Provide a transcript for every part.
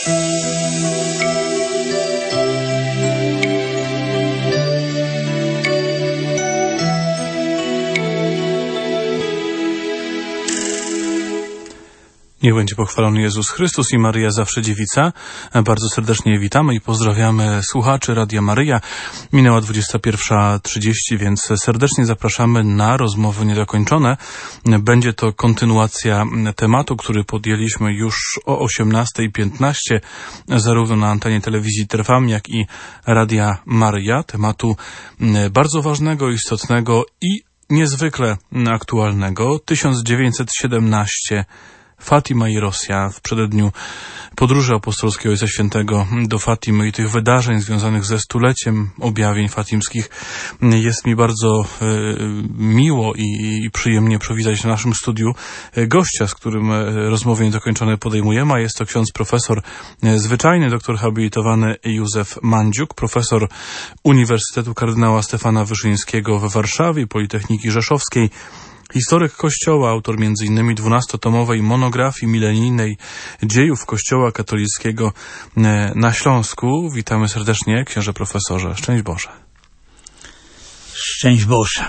Niech będzie pochwalony Jezus Chrystus i Maryja zawsze dziewica. Bardzo serdecznie witamy i pozdrawiamy słuchaczy Radia Maryja. Minęła 21:30, więc serdecznie zapraszamy na rozmowy niedokończone. Będzie to kontynuacja tematu, który podjęliśmy już o 18:15, zarówno na antenie telewizji Trwam, jak i Radia Maryja. Tematu bardzo ważnego, istotnego i niezwykle aktualnego. 1917 Fatima i Rosja w przededniu podróży apostolskiej Ojca Świętego do Fatimy i tych wydarzeń związanych ze stuleciem objawień fatimskich. Jest mi bardzo miło i przyjemnie przywitać w naszym studiu gościa, z którym rozmowy niedokończone podejmujemy, a jest to ksiądz profesor zwyczajny, doktor habilitowany Józef Mandziuk, profesor Uniwersytetu Kardynała Stefana Wyszyńskiego w Warszawie, Politechniki Rzeszowskiej, historyk Kościoła, autor m.in. 12-tomowej monografii milenijnej dziejów Kościoła katolickiego na Śląsku. Witamy serdecznie, księże profesorze. Szczęść Boże. Szczęść Boże.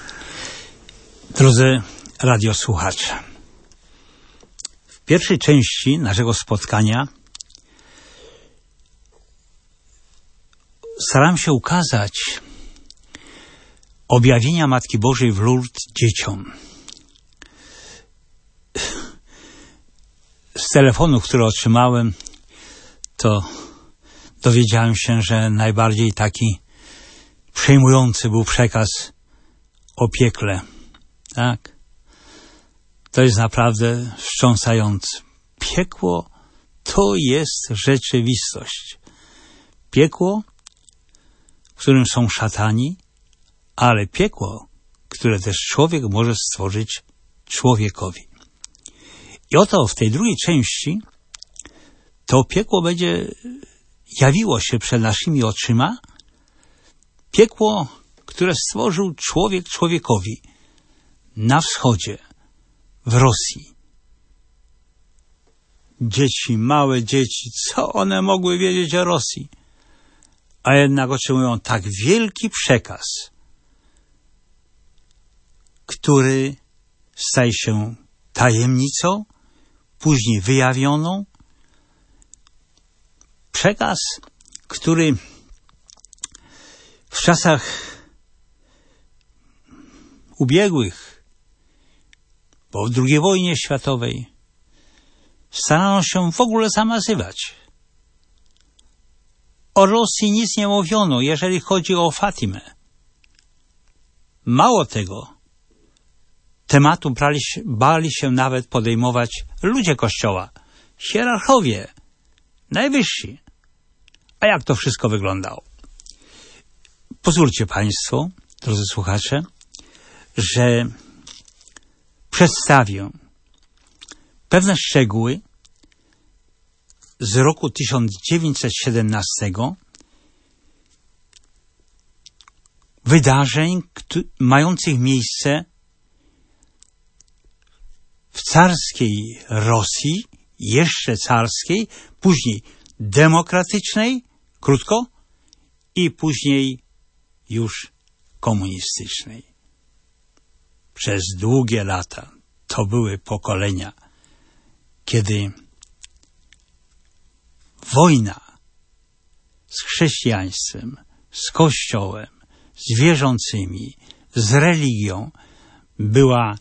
Drodzy radiosłuchacze, w pierwszej części naszego spotkania staram się ukazać objawienia Matki Bożej w Lourdes dzieciom. Z telefonów, które otrzymałem, to dowiedziałem się, że najbardziej taki przejmujący był przekaz o piekle. Tak? To jest naprawdę wstrząsające. Piekło to jest rzeczywistość. Piekło, w którym są szatani, ale piekło, które też człowiek może stworzyć człowiekowi. I oto w tej drugiej części to piekło będzie jawiło się przed naszymi oczyma. Piekło, które stworzył człowiek człowiekowi na wschodzie, w Rosji. Dzieci, małe dzieci, co one mogły wiedzieć o Rosji? A jednak otrzymują tak wielki przekaz, który staje się tajemnicą, później wyjawioną. Przekaz, który w czasach ubiegłych, po II wojnie światowej, starano się w ogóle zamazywać. O Rosji nic nie mówiono, jeżeli chodzi o Fatimę. Mało tego, tematu bali się nawet podejmować ludzie Kościoła, hierarchowie, najwyżsi. A jak to wszystko wyglądało? Pozwólcie Państwo, drodzy słuchacze, że przedstawię pewne szczegóły z roku 1917, wydarzeń mających miejsce w carskiej Rosji, jeszcze carskiej, później demokratycznej, krótko, i później już komunistycznej. Przez długie lata to były pokolenia, kiedy wojna z chrześcijaństwem, z Kościołem, z wierzącymi, z religią była,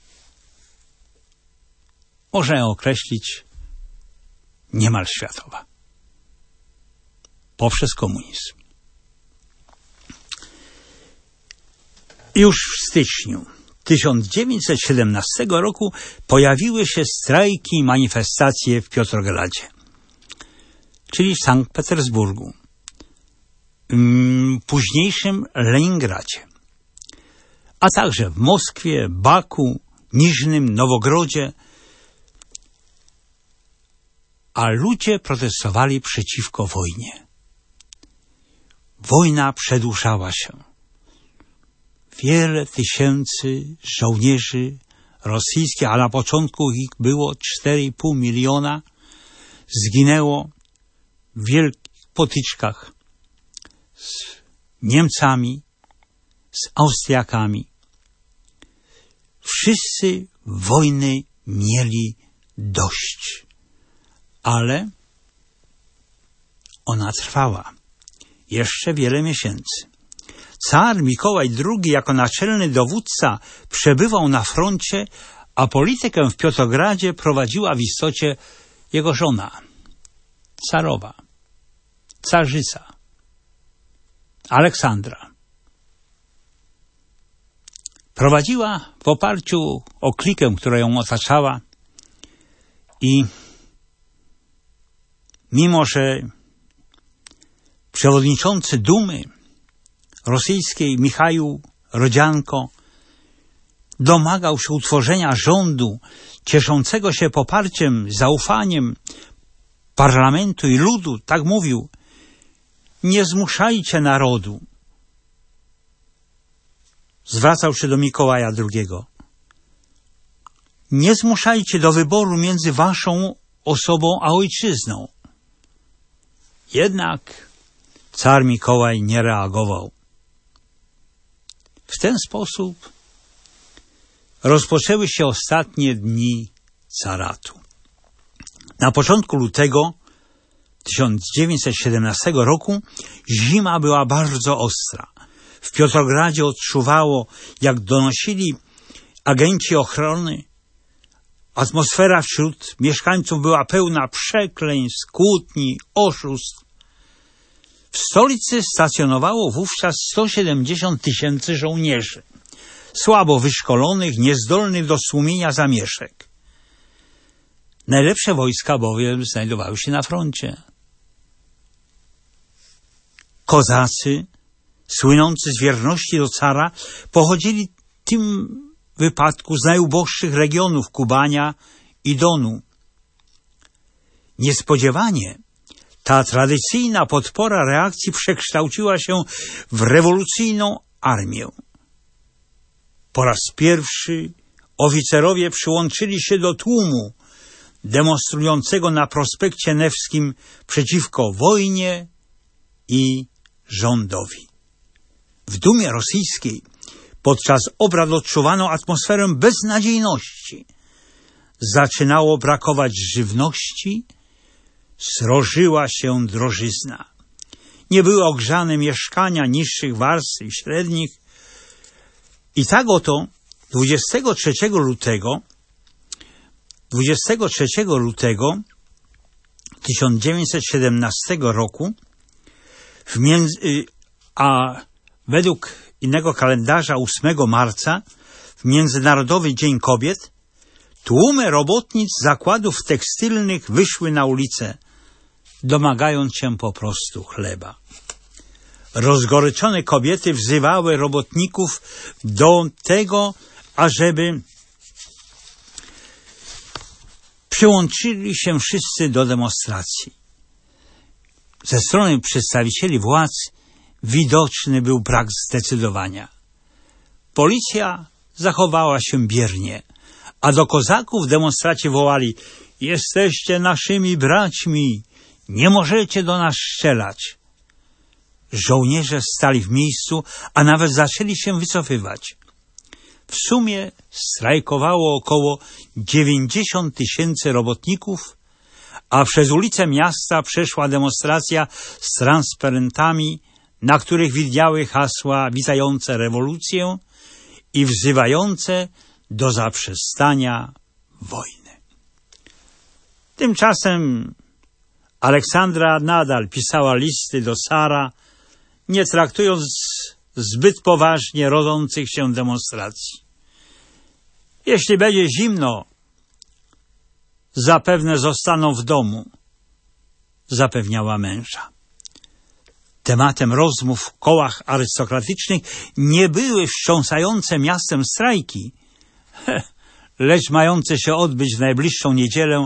można ją określić, niemal światowa. Poprzez komunizm. Już w styczniu 1917 roku pojawiły się strajki i manifestacje w Piotrogradzie, czyli w Sankt Petersburgu, późniejszym Leningradzie, a także w Moskwie, Baku, Niżnym Nowogrodzie, a ludzie protestowali przeciwko wojnie. Wojna przedłużała się. Wiele tysięcy żołnierzy rosyjskich, a na początku ich było 4,5 miliona, zginęło wielkich potyczkach z Niemcami, z Austriakami. Wszyscy wojny mieli dość, ale ona trwała jeszcze wiele miesięcy. Car Mikołaj II jako naczelny dowódca przebywał na froncie, a politykę w Piotrogradzie prowadziła w istocie jego żona, carowa, carzyca, Aleksandra. Prowadziła w oparciu o klikę, która ją otaczała, i mimo że przewodniczący Dumy rosyjskiej Michał Rodzianko domagał się utworzenia rządu cieszącego się poparciem, zaufaniem parlamentu i ludu, tak mówił: nie zmuszajcie narodu. Zwracał się do Mikołaja II. Nie zmuszajcie do wyboru między waszą osobą a ojczyzną. Jednak car Mikołaj nie reagował. W ten sposób rozpoczęły się ostatnie dni caratu. Na początku lutego 1917 roku zima była bardzo ostra. W Piotrogradzie odczuwało, jak donosili agenci ochrony, atmosfera wśród mieszkańców była pełna przekleństw, kłótni, oszustw. W stolicy stacjonowało wówczas 170 000 żołnierzy, słabo wyszkolonych, niezdolnych do stłumienia zamieszek. Najlepsze wojska bowiem znajdowały się na froncie. Kozacy, słynący z wierności do cara, pochodzili w tym wypadku z najuboższych regionów Kubania i Donu. Niespodziewanie ta tradycyjna podpora reakcji przekształciła się w rewolucyjną armię. Po raz pierwszy oficerowie przyłączyli się do tłumu demonstrującego na prospekcie Newskim przeciwko wojnie i rządowi. W Dumie rosyjskiej podczas obrad odczuwano atmosferę beznadziejności. Zaczynało brakować żywności, srożyła się drożyzna. Nie były ogrzane mieszkania niższych warstw i średnich. I tak oto 23 lutego 1917 roku, a według innego kalendarza 8 marca, w Międzynarodowy Dzień Kobiet, tłumy robotnic zakładów tekstylnych wyszły na ulicę, domagając się po prostu chleba. Rozgoryczone kobiety wzywały robotników do tego, ażeby przyłączyli się wszyscy do demonstracji. Ze strony przedstawicieli władz widoczny był brak zdecydowania. Policja zachowała się biernie, a do kozaków demonstraci wołali: jesteście naszymi braćmi, nie możecie do nas strzelać. Żołnierze stali w miejscu, a nawet zaczęli się wycofywać. W sumie strajkowało około 90 000 robotników, a przez ulice miasta przeszła demonstracja z transparentami, na których widniały hasła witające rewolucję i wzywające do zaprzestania wojny. Tymczasem Aleksandra nadal pisała listy do cara, nie traktując zbyt poważnie rodzących się demonstracji. Jeśli będzie zimno, zapewne zostaną w domu, zapewniała męża. Tematem rozmów w kołach arystokratycznych nie były wstrząsające miastem strajki, lecz mające się odbyć w najbliższą niedzielę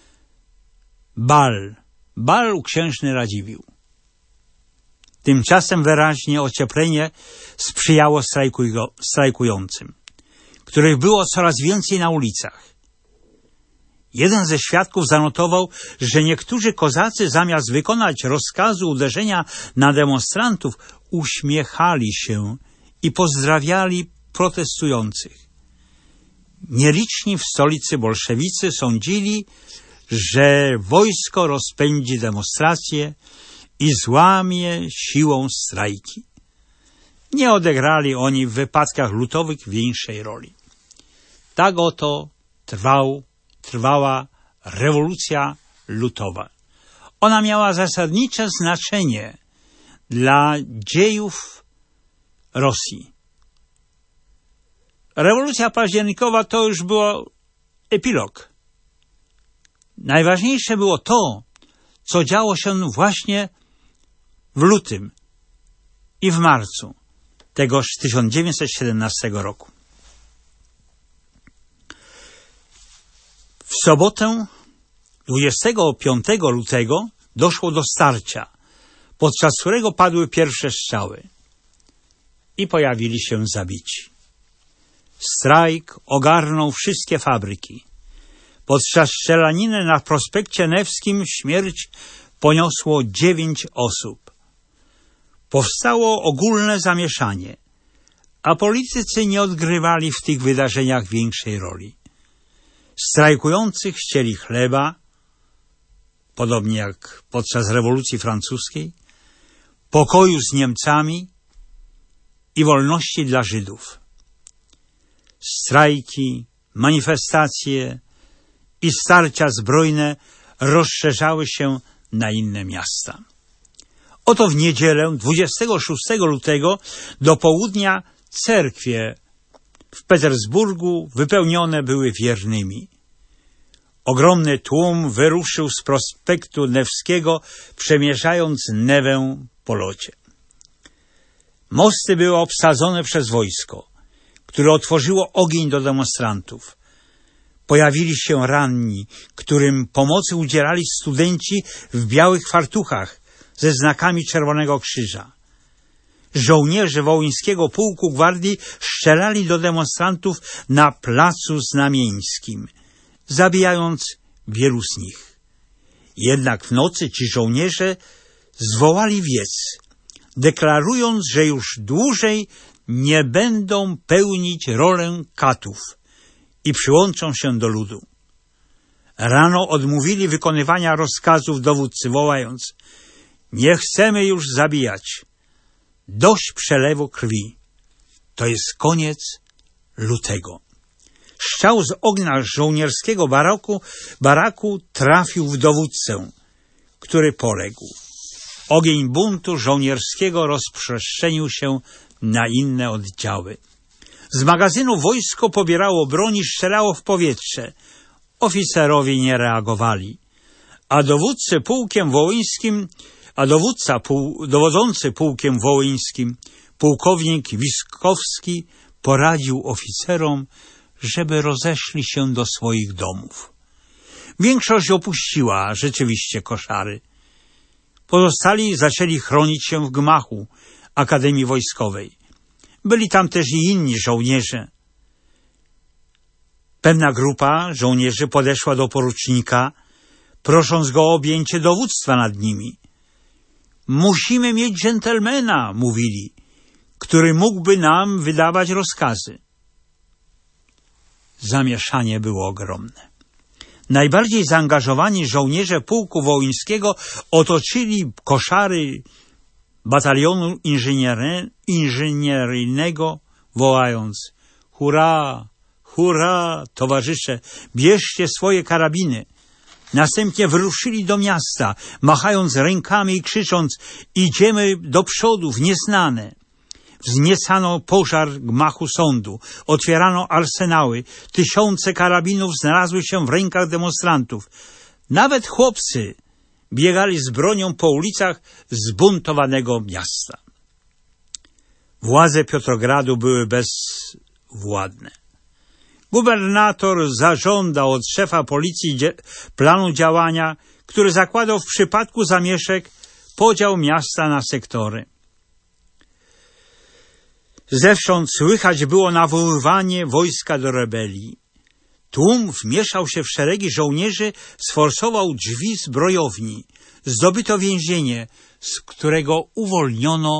bal u księżny Radziwiłł. Tymczasem wyraźnie ocieplenie sprzyjało strajkującym, których było coraz więcej na ulicach. Jeden ze świadków zanotował, że niektórzy kozacy zamiast wykonać rozkazu uderzenia na demonstrantów, uśmiechali się i pozdrawiali protestujących. Nieliczni w stolicy bolszewicy sądzili, że wojsko rozpędzi demonstracje i złamie siłą strajki. Nie odegrali oni w wypadkach lutowych większej roli. Tak oto trwała rewolucja lutowa. Ona miała zasadnicze znaczenie dla dziejów Rosji. Rewolucja październikowa to już był epilog. Najważniejsze było to, co działo się właśnie w lutym i w marcu tegoż 1917 roku. W sobotę 25 lutego doszło do starcia, podczas którego padły pierwsze strzały i pojawili się zabici. Strajk ogarnął wszystkie fabryki. Podczas strzelaniny na prospekcie Newskim śmierć poniosło 9 osób. Powstało ogólne zamieszanie, a politycy nie odgrywali w tych wydarzeniach większej roli. Strajkujący chcieli chleba, podobnie jak podczas rewolucji francuskiej, pokoju z Niemcami i wolności dla Żydów. Strajki, manifestacje i starcia zbrojne rozszerzały się na inne miasta. Oto w niedzielę 26 lutego do południa cerkwie w Petersburgu wypełnione były wiernymi. Ogromny tłum wyruszył z prospektu Newskiego, przemierzając Newę po locie. Mosty były obsadzone przez wojsko, które otworzyło ogień do demonstrantów. Pojawili się ranni, którym pomocy udzielali studenci w białych fartuchach ze znakami Czerwonego Krzyża. Żołnierze Wołyńskiego Pułku Gwardii strzelali do demonstrantów na placu Znamieńskim, zabijając wielu z nich. Jednak w nocy ci żołnierze zwołali wiec, deklarując, że już dłużej nie będą pełnić rolę katów i przyłączą się do ludu. Rano odmówili wykonywania rozkazów dowódcy, wołając: nie chcemy już zabijać. Dość przelewu krwi. To jest koniec lutego. Strzał z ognia żołnierskiego baraku trafił w dowódcę, który poległ. Ogień buntu żołnierskiego rozprzestrzenił się na inne oddziały. Z magazynu wojsko pobierało broń i strzelało w powietrze. Oficerowie nie reagowali, a dowódcy dowodzący pułkiem wołyńskim, pułkownik Wiskowski, poradził oficerom, żeby rozeszli się do swoich domów. Większość opuściła rzeczywiście koszary. Pozostali zaczęli chronić się w gmachu Akademii Wojskowej. Byli tam też i inni żołnierze. Pewna grupa żołnierzy podeszła do porucznika, prosząc go o objęcie dowództwa nad nimi. Musimy mieć dżentelmena, mówili, który mógłby nam wydawać rozkazy. Zamieszanie było ogromne. Najbardziej zaangażowani żołnierze pułku wołyńskiego otoczyli koszary batalionu inżynieryjnego, wołając: hurra, hurra, towarzysze, bierzcie swoje karabiny. Następnie wyruszyli do miasta, machając rękami i krzycząc: idziemy do przodu w nieznane. Wzniecano pożar gmachu sądu, otwierano arsenały, tysiące karabinów znalazły się w rękach demonstrantów. Nawet chłopcy biegali z bronią po ulicach zbuntowanego miasta. Władze Piotrogradu były bezwładne. Gubernator zażądał od szefa policji planu działania, który zakładał w przypadku zamieszek podział miasta na sektory. Zewsząd słychać było nawoływanie wojska do rebelii. Tłum wmieszał się w szeregi żołnierzy, sforsował drzwi zbrojowni. Zdobyto więzienie, z którego uwolniono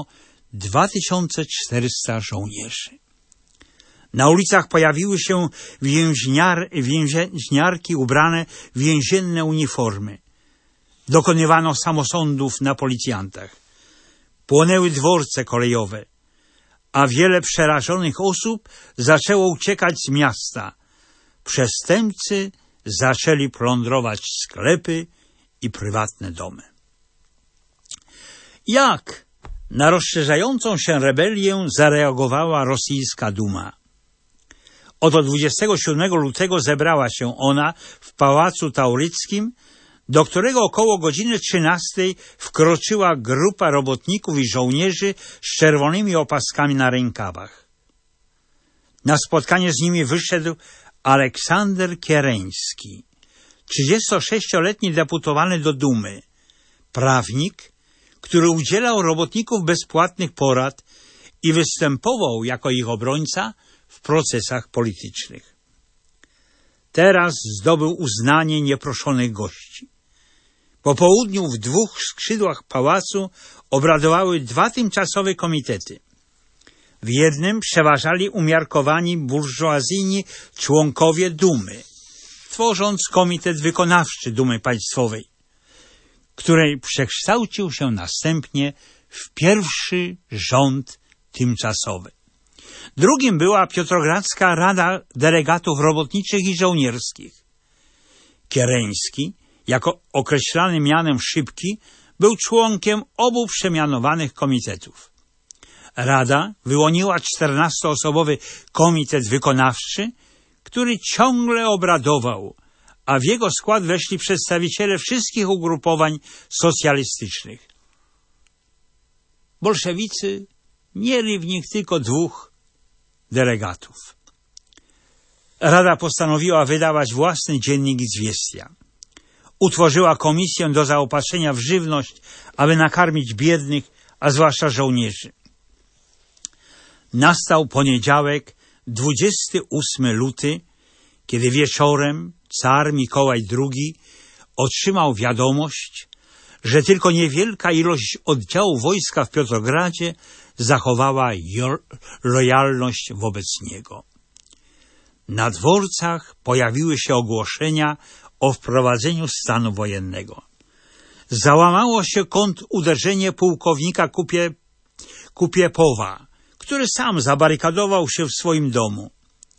2400 żołnierzy. Na ulicach pojawiły się więźniarki ubrane w więzienne uniformy. Dokonywano samosądów na policjantach. Płonęły dworce kolejowe, a wiele przerażonych osób zaczęło uciekać z miasta. Przestępcy zaczęli plądrować sklepy i prywatne domy. Jak na rozszerzającą się rebelię zareagowała rosyjska Duma? Oto 27 lutego zebrała się ona w Pałacu Tauryckim, do którego około godziny 13 wkroczyła grupa robotników i żołnierzy z czerwonymi opaskami na rękawach. Na spotkanie z nimi wyszedł Aleksander Kiereński, 36-letni deputowany do Dumy, prawnik, który udzielał robotnikom bezpłatnych porad i występował jako ich obrońca w procesach politycznych. Teraz zdobył uznanie nieproszonych gości. Po południu w dwóch skrzydłach pałacu obradowały dwa tymczasowe komitety. W jednym przeważali umiarkowani burżuazyjni członkowie Dumy, tworząc komitet wykonawczy Dumy Państwowej, który przekształcił się następnie w pierwszy rząd tymczasowy. Drugim była Piotrogradzka Rada Delegatów Robotniczych i Żołnierskich. Kiereński, jako określany mianem Szybki, był członkiem obu przemianowanych komitetów. Rada wyłoniła 14-osobowy komitet wykonawczy, który ciągle obradował, a w jego skład weszli przedstawiciele wszystkich ugrupowań socjalistycznych. Bolszewicy mieli w nich tylko dwóch delegatów. Rada postanowiła wydawać własny dziennik Izwiestia. Utworzyła komisję do zaopatrzenia w żywność, aby nakarmić biednych, a zwłaszcza żołnierzy. Nastał poniedziałek, 28 luty, kiedy wieczorem car Mikołaj II otrzymał wiadomość, że tylko niewielka ilość oddziałów wojska w Piotrogradzie zachowała lojalność wobec niego. Na dworcach pojawiły się ogłoszenia o wprowadzeniu stanu wojennego. Załamało się kontruderzenie pułkownika Kupiepowa, który sam zabarykadował się w swoim domu.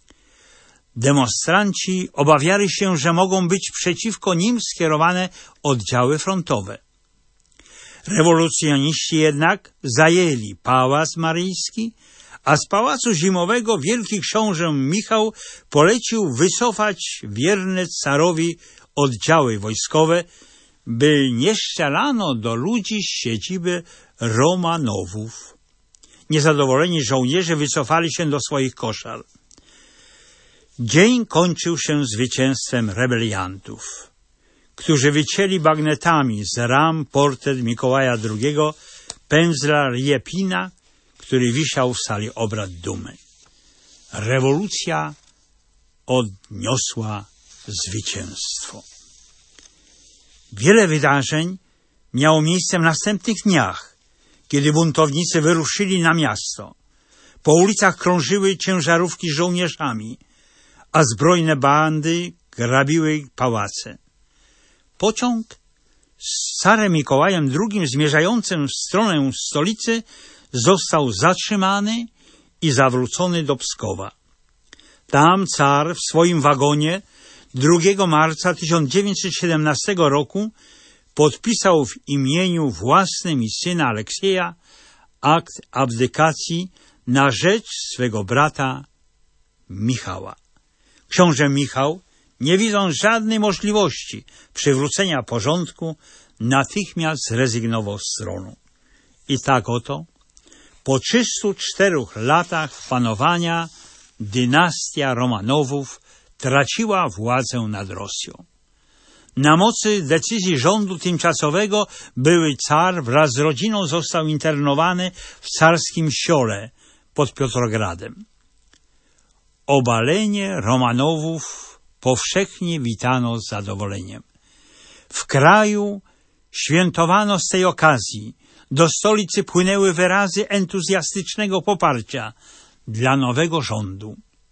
Demonstranci obawiali się, że mogą być przeciwko nim skierowane oddziały frontowe. Rewolucjoniści jednak zajęli Pałac Maryjski, a z Pałacu Zimowego wielki książę Michał polecił wycofać wierne carowi oddziały wojskowe, by nie strzelano do ludzi z siedziby Romanowów. Niezadowoleni żołnierze wycofali się do swoich koszar. Dzień kończył się zwycięstwem rebeliantów, którzy wycięli bagnetami z ram portret Mikołaja II, pędzla Riepina, który wisiał w sali obrad Dumy. Rewolucja odniosła zwycięstwo. Wiele wydarzeń miało miejsce w następnych dniach, kiedy buntownicy wyruszyli na miasto. Po ulicach krążyły ciężarówki z żołnierzami, a zbrojne bandy grabiły pałace. Pociąg z carem Mikołajem II zmierzającym w stronę stolicy został zatrzymany i zawrócony do Pskowa. Tam car w swoim wagonie 2 marca 1917 roku podpisał w imieniu własnym i syna Aleksieja akt abdykacji na rzecz swego brata Michała. Książę Michał, nie widząc żadnej możliwości przywrócenia porządku, natychmiast zrezygnował z tronu. I tak oto, po 304 latach panowania, dynastia Romanowów traciła władzę nad Rosją. Na mocy decyzji rządu tymczasowego były car wraz z rodziną został internowany w carskim Siole pod Piotrogradem. Obalenie Romanowów powszechnie witano z zadowoleniem. W kraju świętowano z tej okazji. Do stolicy płynęły wyrazy entuzjastycznego poparcia dla nowego rządu.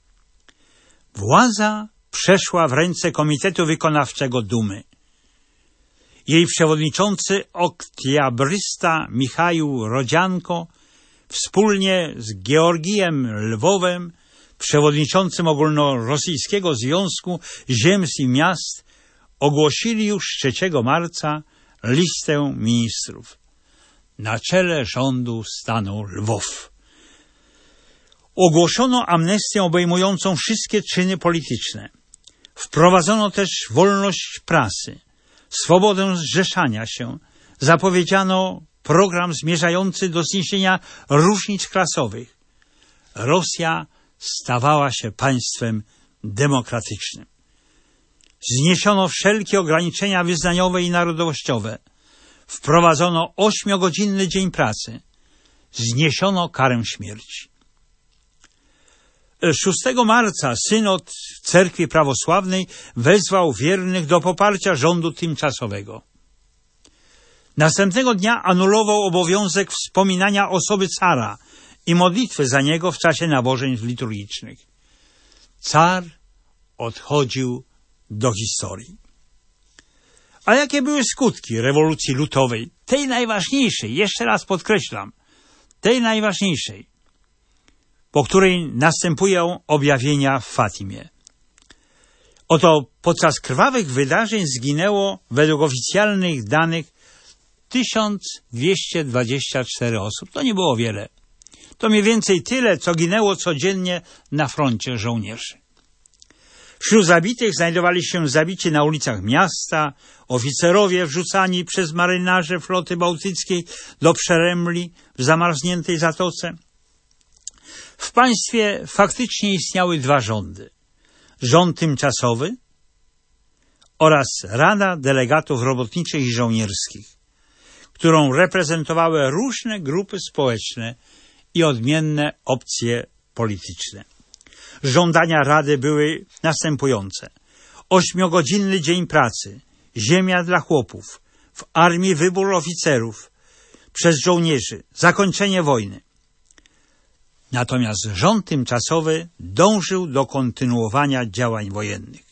Władza przeszła w ręce Komitetu Wykonawczego Dumy. Jej przewodniczący oktyabrysta Michał Rodzianko wspólnie z Georgijem Lwowem, przewodniczącym Ogólnorosyjskiego Związku Ziemstw i Miast, ogłosili już 3 marca listę ministrów. Na czele rządu stanął Lwow. Ogłoszono amnestię obejmującą wszystkie czyny polityczne. Wprowadzono też wolność prasy, swobodę zrzeszania się. Zapowiedziano program zmierzający do zniesienia różnic klasowych. Rosja stawała się państwem demokratycznym. Zniesiono wszelkie ograniczenia wyznaniowe i narodowościowe. Wprowadzono 8-godzinny dzień pracy. Zniesiono karę śmierci. 6 marca synod Cerkwi Prawosławnej wezwał wiernych do poparcia rządu tymczasowego. Następnego dnia anulował obowiązek wspominania osoby cara i modlitwy za niego w czasie nabożeństw liturgicznych. Car odchodził do historii. A jakie były skutki rewolucji lutowej? Tej najważniejszej, jeszcze raz podkreślam, tej najważniejszej, po której następują objawienia w Fatimie. Oto podczas krwawych wydarzeń zginęło, według oficjalnych danych, 1224 osób. To nie było wiele. To mniej więcej tyle, co ginęło codziennie na froncie żołnierzy. Wśród zabitych znajdowali się zabici na ulicach miasta, oficerowie wrzucani przez marynarzy floty bałtyckiej do Przeremli w zamarzniętej zatoce. W państwie faktycznie istniały 2 rządy. Rząd tymczasowy oraz Rada Delegatów Robotniczych i Żołnierskich, którą reprezentowały różne grupy społeczne i odmienne opcje polityczne. Żądania Rady były następujące. 8-godzinny dzień pracy, ziemia dla chłopów, w armii wybór oficerów przez żołnierzy, zakończenie wojny. Natomiast rząd tymczasowy dążył do kontynuowania działań wojennych.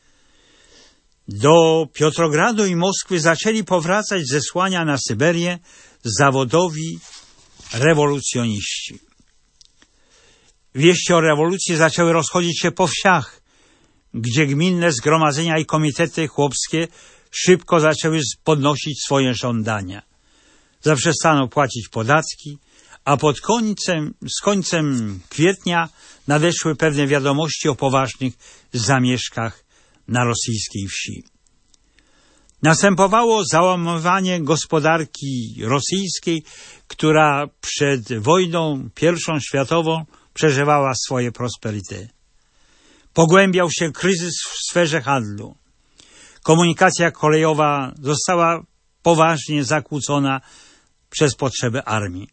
Do Piotrogradu i Moskwy zaczęli powracać z zesłania na Syberię zawodowi rewolucjoniści. Wieści o rewolucji zaczęły rozchodzić się po wsiach, gdzie gminne zgromadzenia i komitety chłopskie szybko zaczęły podnosić swoje żądania. Zaprzestano płacić podatki, a z końcem kwietnia nadeszły pewne wiadomości o poważnych zamieszkach na rosyjskiej wsi. Następowało załamywanie gospodarki rosyjskiej, która przed wojną I światową przeżywała swoje prosperity. Pogłębiał się kryzys w sferze handlu. Komunikacja kolejowa została poważnie zakłócona przez potrzeby armii.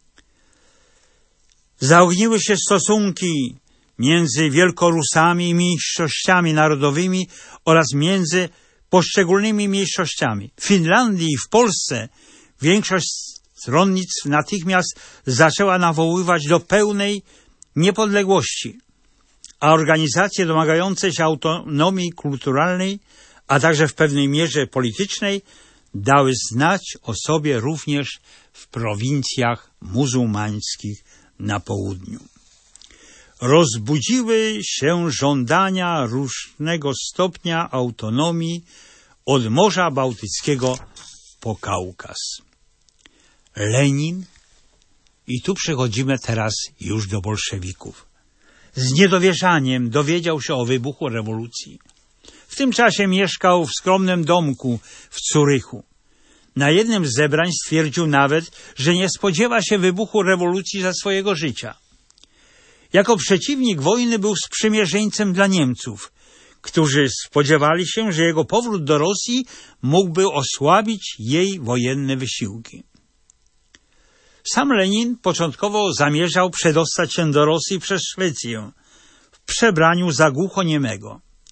Zaogniły się stosunki między Wielkorusami i mniejszościami narodowymi oraz między poszczególnymi mniejszościami. W Finlandii i w Polsce większość stronnictw natychmiast zaczęła nawoływać do pełnej niepodległości, a organizacje domagające się autonomii kulturalnej, a także w pewnej mierze politycznej, dały znać o sobie również w prowincjach muzułmańskich na południu. Rozbudziły się żądania różnego stopnia autonomii od Morza Bałtyckiego po Kaukaz. Lenin, i tu przechodzimy teraz już do bolszewików, z niedowierzaniem dowiedział się o wybuchu rewolucji. W tym czasie mieszkał w skromnym domku w Curychu. Na jednym z zebrań stwierdził nawet, że nie spodziewa się wybuchu rewolucji za swojego życia. Jako przeciwnik wojny był sprzymierzeńcem dla Niemców, którzy spodziewali się, że jego powrót do Rosji mógłby osłabić jej wojenne wysiłki. Sam Lenin początkowo zamierzał przedostać się do Rosji przez Szwecję w przebraniu za głuchoniemego.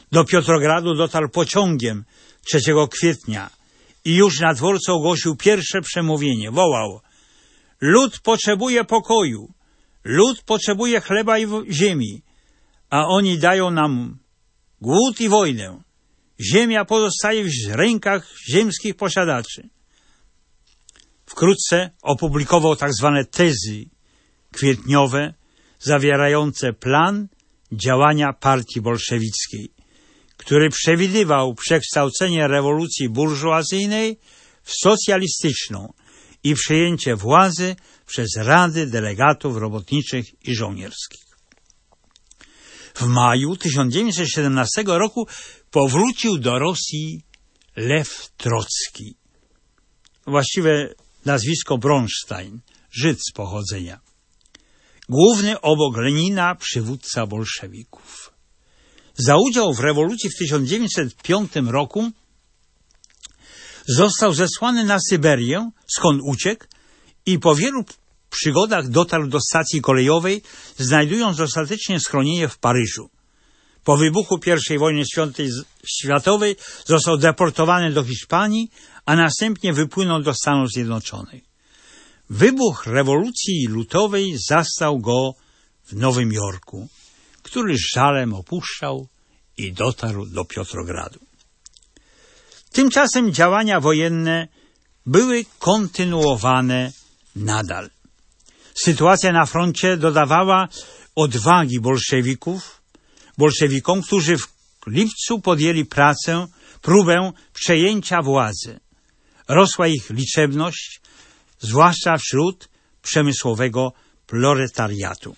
Do Piotrogradu dotarł pociągiem 3 kwietnia i już na dworcu ogłosił pierwsze przemówienie. Wołał: lud potrzebuje pokoju, lud potrzebuje chleba i ziemi, a oni dają nam głód i wojnę. Ziemia pozostaje w rękach ziemskich posiadaczy. Wkrótce opublikował tak zwane tezy kwietniowe zawierające plan działania partii bolszewickiej, który przewidywał przekształcenie rewolucji burżuazyjnej w socjalistyczną i przejęcie władzy przez rady delegatów robotniczych i żołnierskich. W maju 1917 roku powrócił do Rosji Lew Trocki. Właściwe nazwisko Bronstein, Żyd z pochodzenia. Główny obok Lenina przywódca bolszewików. Za udział w rewolucji w 1905 roku został zesłany na Syberię, skąd uciekł i po wielu przygodach dotarł do stacji kolejowej, znajdując dostatecznie schronienie w Paryżu. Po wybuchu I wojny światowej został deportowany do Hiszpanii, a następnie wypłynął do Stanów Zjednoczonych. Wybuch rewolucji lutowej zastał go w Nowym Jorku, który z żalem opuszczał i dotarł do Piotrogradu. Tymczasem działania wojenne były kontynuowane nadal. Sytuacja na froncie dodawała odwagi bolszewikom, którzy w lipcu podjęli próbę przejęcia władzy. Rosła ich liczebność, zwłaszcza wśród przemysłowego proletariatu.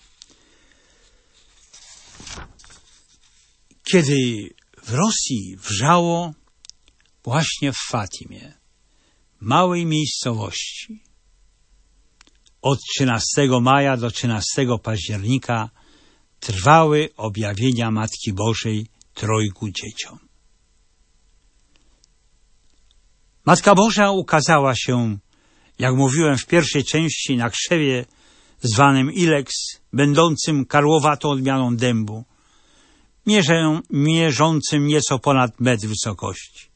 Kiedy w Rosji wrzało, właśnie w Fatimie, małej miejscowości, od 13 maja do 13 października trwały objawienia Matki Bożej trojgu dzieciom. Matka Boża ukazała się, jak mówiłem w pierwszej części, na krzewie zwanym Ilex, będącym karłowatą odmianą dębu, mierzącym nieco ponad metr wysokości.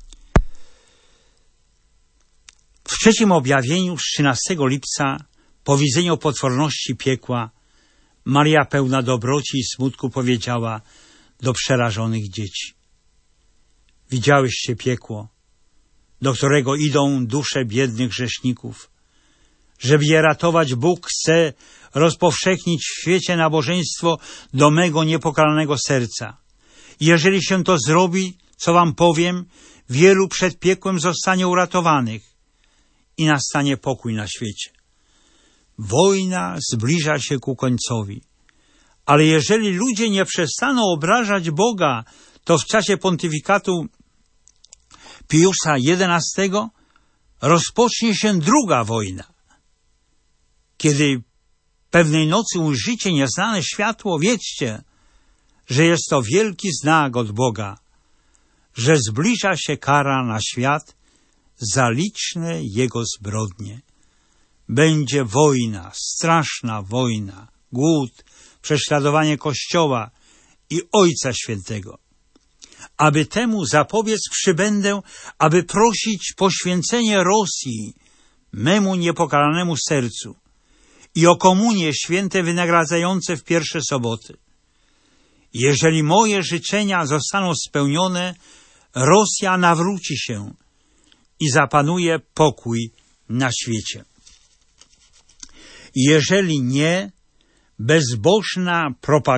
W trzecim objawieniu z 13 lipca, po widzeniu potworności piekła, Maria pełna dobroci i smutku powiedziała do przerażonych dzieci: widziałyście piekło, do którego idą dusze biednych grzeszników. Żeby je ratować, Bóg chce rozpowszechnić w świecie nabożeństwo do mego niepokalanego serca. Jeżeli się to zrobi, co wam powiem, wielu przed piekłem zostanie uratowanych i nastanie pokój na świecie. Wojna zbliża się ku końcowi, ale jeżeli ludzie nie przestaną obrażać Boga, to w czasie pontyfikatu Piusa XI rozpocznie się druga wojna. Kiedy pewnej nocy ujrzycie nieznane światło, wiedzcie, że jest to wielki znak od Boga, że zbliża się kara na świat za liczne jego zbrodnie. Będzie wojna, straszna wojna, głód, prześladowanie Kościoła i Ojca Świętego. Aby temu zapobiec, przybędę, aby prosić poświęcenie Rosji memu niepokalanemu sercu i o komunie święte wynagradzające w pierwsze soboty. Jeżeli moje życzenia zostaną spełnione, Rosja nawróci się i zapanuje pokój na świecie. Jeżeli nie, bezbożna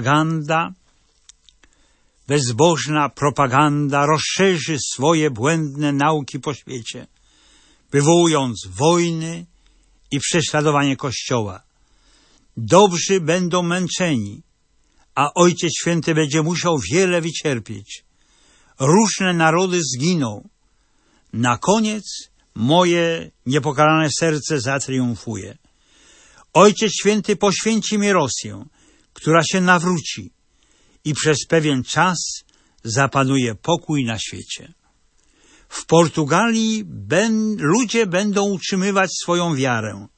propaganda rozszerzy swoje błędne nauki po świecie, wywołując wojny i prześladowanie Kościoła. Dobrzy będą męczeni, a Ojciec Święty będzie musiał wiele wycierpieć. Różne narody zginą. Na koniec moje niepokalane serce zatriumfuje. Ojciec Święty poświęci mi Rosję, która się nawróci i przez pewien czas zapanuje pokój na świecie. W Portugalii ludzie będą utrzymywać swoją wiarę.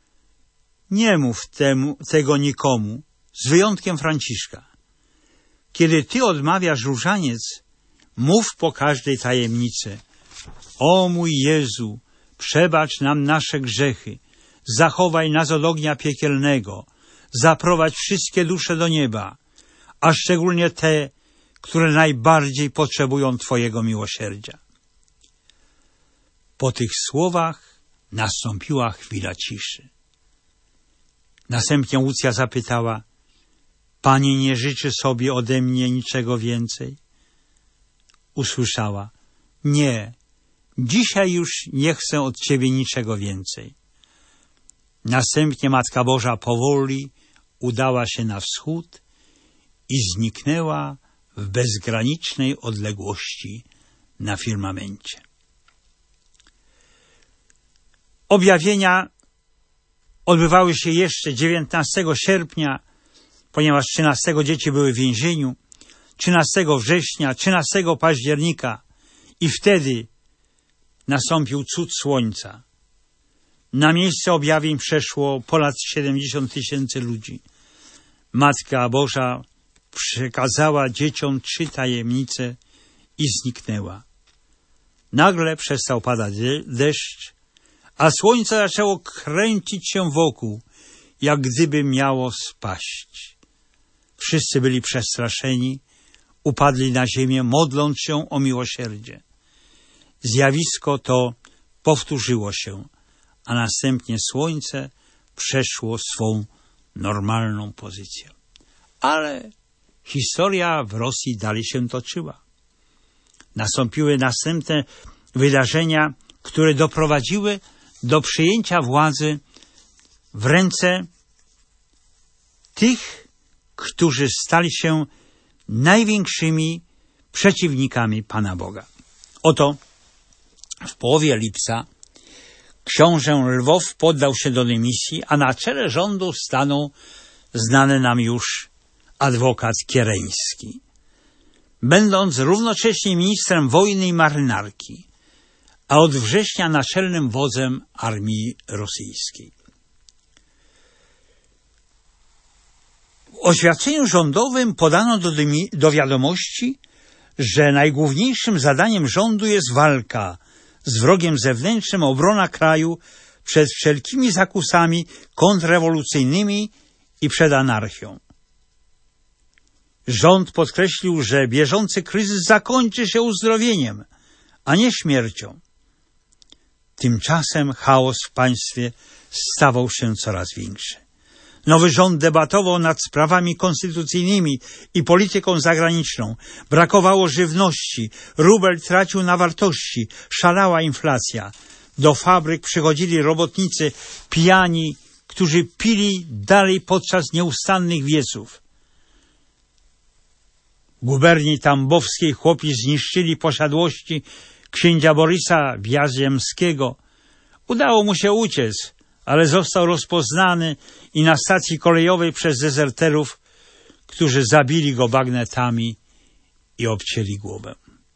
Nie mów tego nikomu, z wyjątkiem Franciszka. Kiedy ty odmawiasz różaniec, mów po każdej tajemnicy: o mój Jezu, przebacz nam nasze grzechy, zachowaj nas od ognia piekielnego, zaprowadź wszystkie dusze do nieba, a szczególnie te, które najbardziej potrzebują Twojego miłosierdzia. Po tych słowach nastąpiła chwila ciszy. Następnie Łucja zapytała: Pani nie życzy sobie ode mnie niczego więcej? Usłyszała: nie, dzisiaj już nie chcę od Ciebie niczego więcej. Następnie Matka Boża powoli udała się na wschód i zniknęła w bezgranicznej odległości na firmamencie. Objawienia odbywały się jeszcze 19 sierpnia, ponieważ 13 dzieci były w więzieniu, 13 września, 13 października i wtedy nastąpił cud słońca. Na miejsce objawień przeszło ponad 70 000 ludzi. Matka Boża przekazała dzieciom 3 tajemnice i zniknęła. Nagle przestał padać deszcz, a słońce zaczęło kręcić się wokół, jak gdyby miało spaść. Wszyscy byli przestraszeni, upadli na ziemię, modląc się o miłosierdzie. Zjawisko to powtórzyło się, a następnie słońce przeszło swą normalną pozycję. Ale historia w Rosji dalej się toczyła. Nastąpiły następne wydarzenia, które doprowadziły do przyjęcia władzy w ręce tych, którzy stali się największymi przeciwnikami Pana Boga. Oto w połowie lipca książę Lwow poddał się do dymisji, a na czele rządu stanął znany nam już adwokat Kiereński, będąc równocześnie ministrem wojny i marynarki, a od września naczelnym wodzem armii rosyjskiej. W oświadczeniu rządowym podano do wiadomości, że najgłówniejszym zadaniem rządu jest walka z wrogiem zewnętrznym, obrona kraju przed wszelkimi zakusami kontrrewolucyjnymi i przed anarchią. Rząd podkreślił, że bieżący kryzys zakończy się uzdrowieniem, a nie śmiercią. Tymczasem chaos w państwie stawał się coraz większy. Nowy rząd debatował nad sprawami konstytucyjnymi i polityką zagraniczną. Brakowało żywności, rubel tracił na wartości, szalała inflacja. Do fabryk przychodzili robotnicy pijani, którzy pili dalej podczas nieustannych wieców. W guberni tambowskiej chłopi zniszczyli posiadłości księcia Borysa Wiazemskiego. Udało mu się uciec, ale został rozpoznany i na stacji kolejowej przez dezerterów, którzy zabili go bagnetami i obcięli głowę.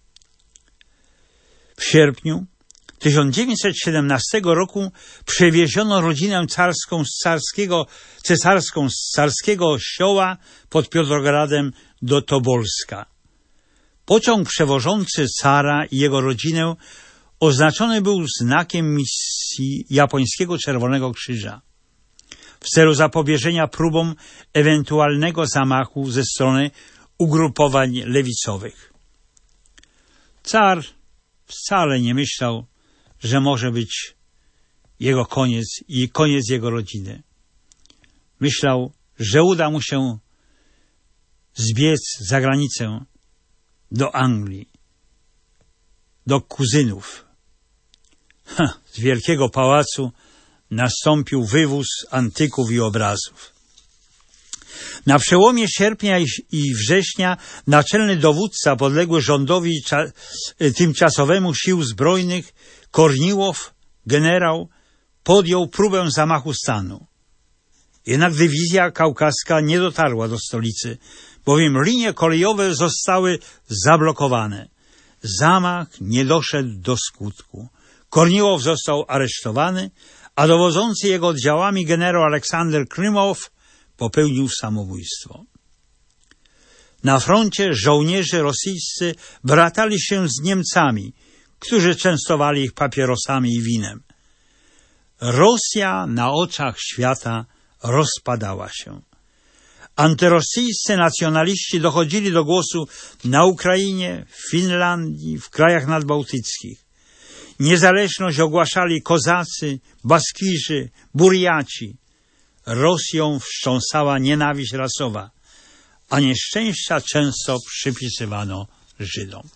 W sierpniu 1917 roku przewieziono rodzinę cesarską z carskiego osioła pod Piotrogradem do Tobolska. Pociąg przewożący cara i jego rodzinę oznaczony był znakiem misji japońskiego Czerwonego Krzyża w celu zapobieżenia próbom ewentualnego zamachu ze strony ugrupowań lewicowych. Car wcale nie myślał, że może być jego koniec i koniec jego rodziny. Myślał, że uda mu się zbiec za granicę do Anglii, do kuzynów. Z wielkiego pałacu nastąpił wywóz antyków i obrazów. Na przełomie sierpnia i września naczelny dowódca podległy rządowi tymczasowemu sił zbrojnych Korniłow, generał, podjął próbę zamachu stanu. Jednak dywizja kaukaska nie dotarła do stolicy, bowiem linie kolejowe zostały zablokowane. Zamach nie doszedł do skutku. Korniłow został aresztowany, a dowodzący jego oddziałami generał Aleksander Krymow popełnił samobójstwo. Na froncie żołnierze rosyjscy bratali się z Niemcami, którzy częstowali ich papierosami i winem. Rosja na oczach świata rozpadała się. Antyrosyjscy nacjonaliści dochodzili do głosu na Ukrainie, w Finlandii, w krajach nadbałtyckich. Niezależność ogłaszali Kozacy, Baskirzy, Burjaci. Rosją wstrząsała nienawiść rasowa, a nieszczęścia często przypisywano Żydom.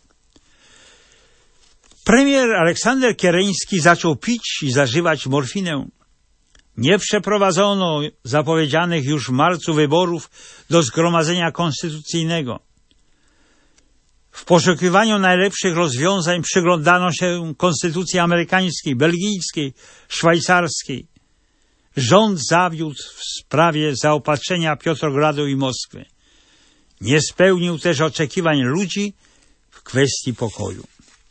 Premier Aleksander Kiereński zaczął pić i zażywać morfinę. Nie przeprowadzono zapowiedzianych już w marcu wyborów do Zgromadzenia Konstytucyjnego. W poszukiwaniu najlepszych rozwiązań przyglądano się konstytucji amerykańskiej, belgijskiej, szwajcarskiej. Rząd zawiódł w sprawie zaopatrzenia Piotrogradu i Moskwy. Nie spełnił też oczekiwań ludzi w kwestii pokoju.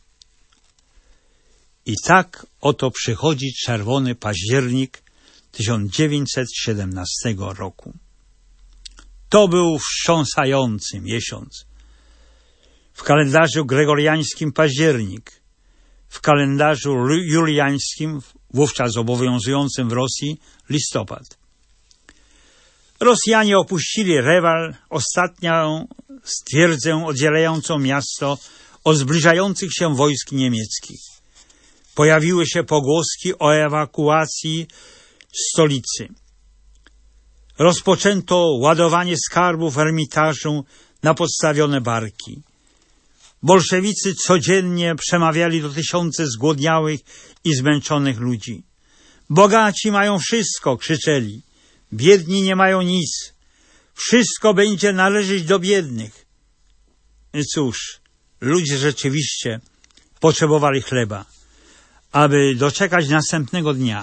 I tak oto przychodzi czerwony październik 1917 roku. To był wstrząsający miesiąc. W kalendarzu gregoriańskim październik, w kalendarzu juliańskim, wówczas obowiązującym w Rosji, listopad. Rosjanie opuścili Rewal, ostatnią twierdzę oddzielającą miasto od zbliżających się wojsk niemieckich. Pojawiły się pogłoski o ewakuacji stolicy. Rozpoczęto ładowanie skarbów w Ermitażu na podstawione barki. Bolszewicy codziennie przemawiali do tysiące zgłodniałych i zmęczonych ludzi. Bogaci mają wszystko, krzyczeli. Biedni nie mają nic. Wszystko będzie należeć do biednych. I cóż, ludzie rzeczywiście potrzebowali chleba, aby doczekać następnego dnia.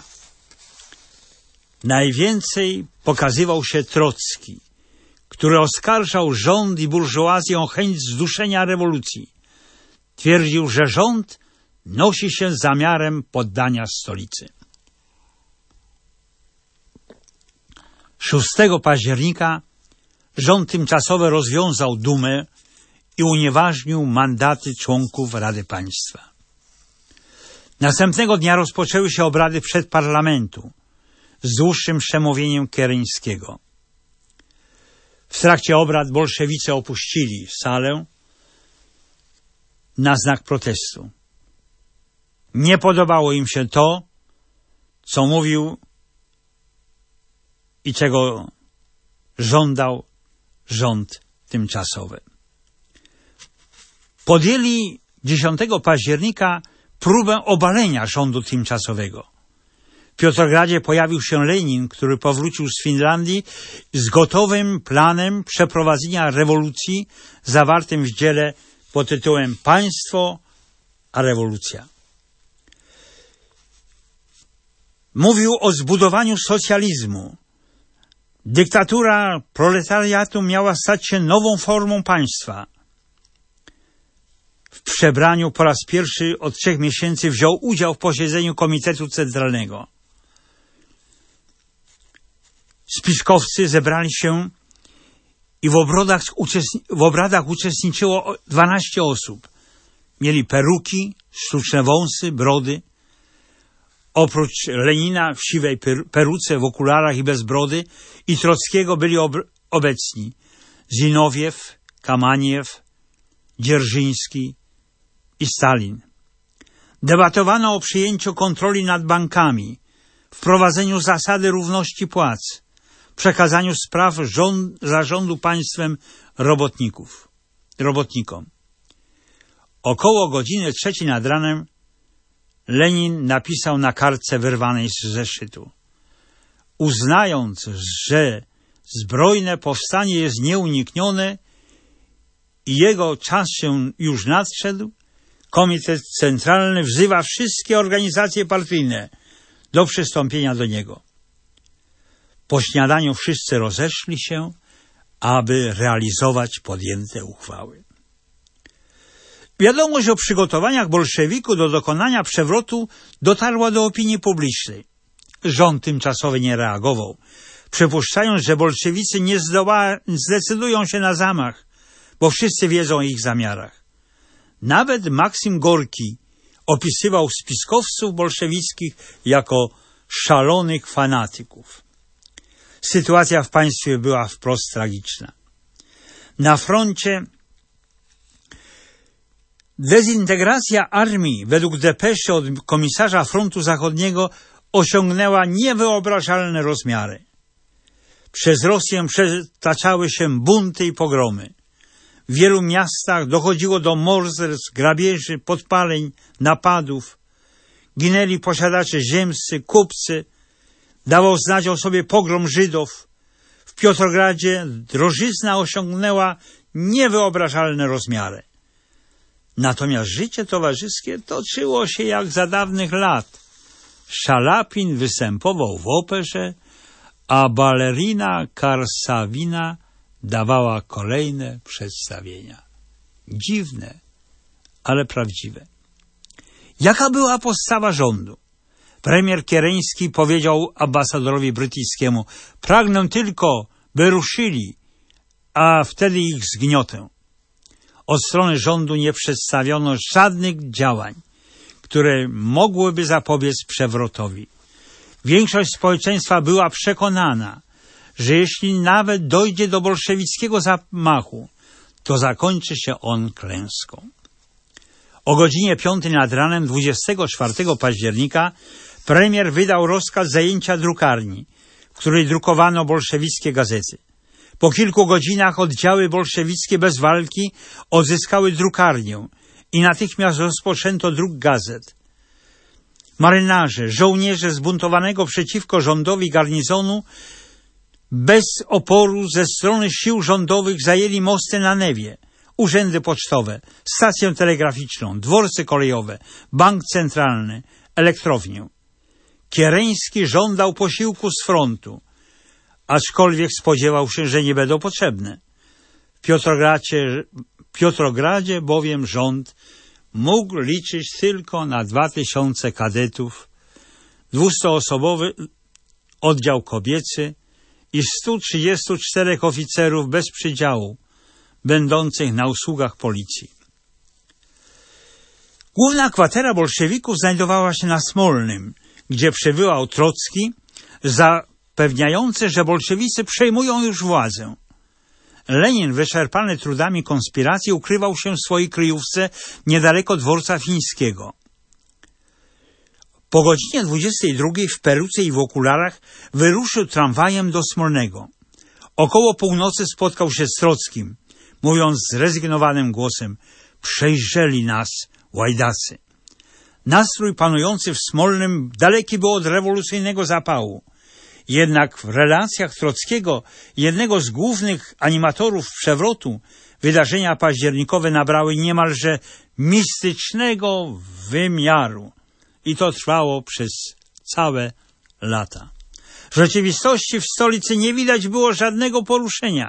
Najwięcej pokazywał się Trocki, który oskarżał rząd i burżuazję o chęć zduszenia rewolucji. Twierdził, że rząd nosi się z zamiarem poddania stolicy. 6 października rząd tymczasowy rozwiązał dumę i unieważnił mandaty członków Rady Państwa. Następnego dnia rozpoczęły się obrady przedparlamentu z dłuższym przemówieniem Kiereńskiego. W trakcie obrad bolszewicy opuścili salę na znak protestu. Nie podobało im się to, co mówił i czego żądał rząd tymczasowy. Podjęli 10 października próbę obalenia rządu tymczasowego. W Piotrogradzie pojawił się Lenin, który powrócił z Finlandii z gotowym planem przeprowadzenia rewolucji zawartym w dziele pod tytułem Państwo a rewolucja. Mówił o zbudowaniu socjalizmu. Dyktatura proletariatu miała stać się nową formą państwa. W przebraniu po raz pierwszy od 3 miesięcy wziął udział w posiedzeniu Komitetu Centralnego. Spiskowcy zebrali się i w obradach uczestniczyło 12 osób. Mieli peruki, sztuczne wąsy, brody. Oprócz Lenina w siwej peruce, w okularach i bez brody i Trockiego byli obecni Zinowiew, Kamaniew, Dzierżyński i Stalin. Debatowano o przyjęciu kontroli nad bankami, wprowadzeniu zasady równości płac, przekazaniu spraw zarządu państwem robotnikom. Około godziny 3 nad ranem Lenin napisał na kartce wyrwanej z zeszytu: uznając, że zbrojne powstanie jest nieuniknione i jego czas się już nadszedł, Komitet Centralny wzywa wszystkie organizacje partyjne do przystąpienia do niego. Po śniadaniu wszyscy rozeszli się, aby realizować podjęte uchwały. Wiadomość o przygotowaniach bolszewików do dokonania przewrotu dotarła do opinii publicznej. Rząd tymczasowy nie reagował, przypuszczając, że bolszewicy nie zdecydują się na zamach, bo wszyscy wiedzą o ich zamiarach. Nawet Maksym Gorki opisywał spiskowców bolszewickich jako szalonych fanatyków. Sytuacja w państwie była wprost tragiczna. Na froncie dezintegracja armii według depeszy od komisarza frontu zachodniego osiągnęła niewyobrażalne rozmiary. Przez Rosję przetaczały się bunty i pogromy. W wielu miastach dochodziło do morderstw, grabieży, podpaleń, napadów. Ginęli posiadacze ziemscy, kupcy. Dawał znać o sobie pogrom Żydów. W Piotrogradzie drożyzna osiągnęła niewyobrażalne rozmiary. Natomiast życie towarzyskie toczyło się jak za dawnych lat. Szalapin występował w operze, a balerina Karsawina dawała kolejne przedstawienia. Dziwne, ale prawdziwe. Jaka była postawa rządu? Premier Kiereński powiedział ambasadorowi brytyjskiemu: pragnę tylko, by ruszyli, a wtedy ich zgniotę. Od strony rządu nie przedstawiono żadnych działań, które mogłyby zapobiec przewrotowi. Większość społeczeństwa była przekonana, że jeśli nawet dojdzie do bolszewickiego zamachu, to zakończy się on klęską. O godzinie 5 nad ranem 24 października premier wydał rozkaz zajęcia drukarni, w której drukowano bolszewickie gazety. Po kilku godzinach oddziały bolszewickie bez walki odzyskały drukarnię i natychmiast rozpoczęto druk gazet. Marynarze, żołnierze zbuntowanego przeciwko rządowi garnizonu bez oporu ze strony sił rządowych zajęli mosty na Newie, urzędy pocztowe, stację telegraficzną, dworce kolejowe, bank centralny, elektrownię. Kiereński żądał posiłku z frontu, aczkolwiek spodziewał się, że nie będą potrzebne. W Piotrogradzie bowiem rząd mógł liczyć tylko na 2000 kadetów, 200-osobowy oddział kobiecy i 134 oficerów bez przydziału, będących na usługach policji. Główna kwatera bolszewików znajdowała się na Smolnym, gdzie przebywał Trocki, zapewniający, że bolszewicy przejmują już władzę. Lenin, wyczerpany trudami konspiracji, ukrywał się w swojej kryjówce niedaleko dworca fińskiego. Po godzinie 22 w peruce i w okularach wyruszył tramwajem do Smolnego. Około północy spotkał się z Trockim, mówiąc zrezygnowanym głosem: przejrzeli nas łajdacy. Nastrój panujący w Smolnym daleki był od rewolucyjnego zapału. Jednak w relacjach Trockiego, jednego z głównych animatorów przewrotu, wydarzenia październikowe nabrały niemalże mistycznego wymiaru. I to trwało przez całe lata. W rzeczywistości w stolicy nie widać było żadnego poruszenia.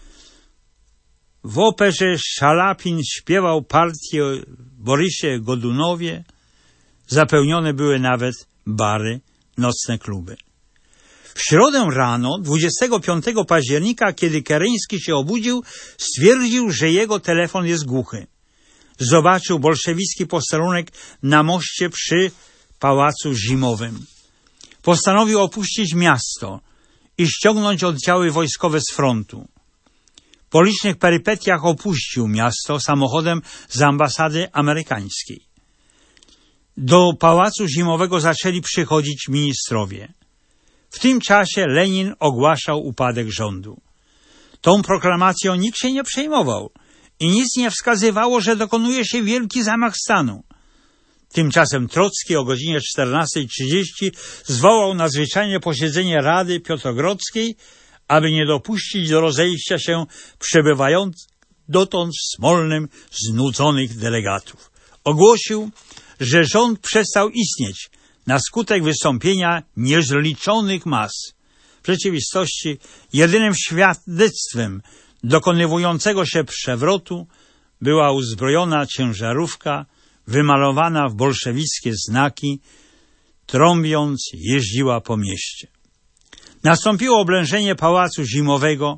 W operze Szalapin śpiewał partię Borysie Godunowie. Zapełnione były nawet bary, nocne kluby. W środę rano, 25 października, kiedy Kiereński się obudził, stwierdził, że jego telefon jest głuchy. Zobaczył bolszewicki posterunek na moście przy Pałacu Zimowym. Postanowił opuścić miasto i ściągnąć oddziały wojskowe z frontu. Po licznych perypetiach opuścił miasto samochodem z ambasady amerykańskiej. Do Pałacu Zimowego zaczęli przychodzić ministrowie. W tym czasie Lenin ogłaszał upadek rządu. Tą proklamacją nikt się nie przejmował i nic nie wskazywało, że dokonuje się wielki zamach stanu. Tymczasem Trocki o godzinie 14:30 zwołał nadzwyczajne posiedzenie Rady Piotrogrodzkiej, aby nie dopuścić do rozejścia się przebywających dotąd w Smolnym znudzonych delegatów. Ogłosił, że rząd przestał istnieć na skutek wystąpienia niezliczonych mas. W rzeczywistości jedynym świadectwem dokonywującego się przewrotu była uzbrojona ciężarówka wymalowana w bolszewickie znaki, trąbiąc jeździła po mieście. Nastąpiło oblężenie Pałacu Zimowego,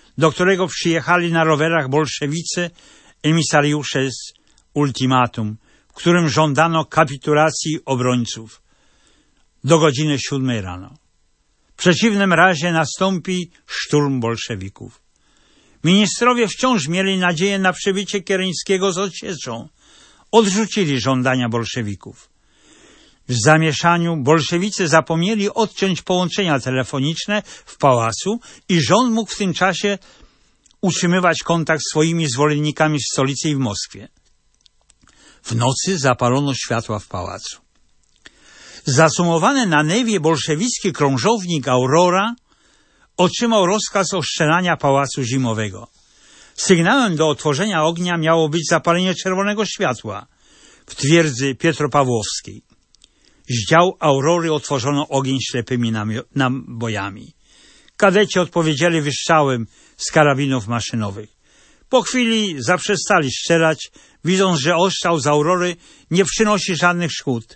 do którego przyjechali na rowerach bolszewicy emisariusze z ultimatum, w którym żądano kapitulacji obrońców do godziny 7 rano. W przeciwnym razie nastąpi szturm bolszewików. Ministrowie wciąż mieli nadzieję na przybycie Kieryńskiego z odsieczą. Odrzucili żądania bolszewików. W zamieszaniu bolszewicy zapomnieli odciąć połączenia telefoniczne w pałacu i rząd mógł w tym czasie utrzymywać kontakt z swoimi zwolennikami w stolicy i w Moskwie. W nocy zapalono światła w pałacu. Zasumowany na Newie bolszewicki krążownik Aurora otrzymał rozkaz ostrzelania pałacu zimowego. Sygnałem do otworzenia ognia miało być zapalenie czerwonego światła w twierdzy Pietropawłowskiej. Z dział Aurory otworzono ogień ślepymi nabojami. Kadeci odpowiedzieli wystrzałem z karabinów maszynowych. Po chwili zaprzestali strzelać, widząc, że ostrzał z Aurory nie przynosi żadnych szkód.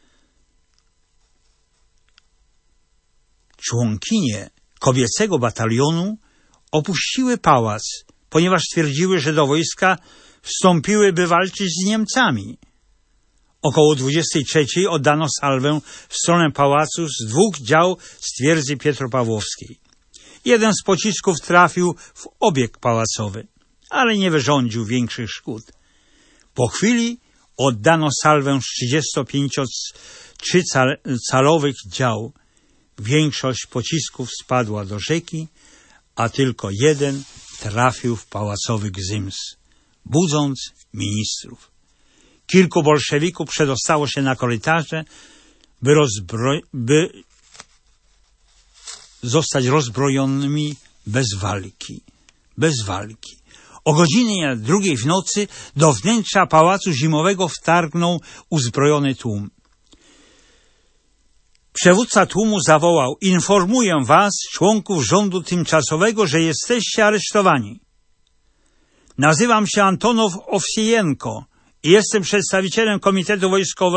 Członkinie kobiecego batalionu opuściły pałac, ponieważ twierdziły, że do wojska wstąpiły, by walczyć z Niemcami. Około 23 oddano salwę w stronę pałacu z 2 dział z twierdzy Pietropawłowskiej. Jeden z pocisków trafił w obiekt pałacowy, ale nie wyrządził większych szkód. Po chwili oddano salwę z 35-calowych dział. Większość pocisków spadła do rzeki, a tylko jeden trafił w pałacowy gzyms, budząc ministrów. Kilku bolszewików przedostało się na korytarze, by zostać rozbrojonymi bez walki. O godzinie 2 w nocy do wnętrza pałacu zimowego wtargnął uzbrojony tłum. Przewódca tłumu zawołał: informuję was, członków rządu tymczasowego, że jesteście aresztowani. Nazywam się Antonow Owsijenko i jestem przedstawicielem Komitetu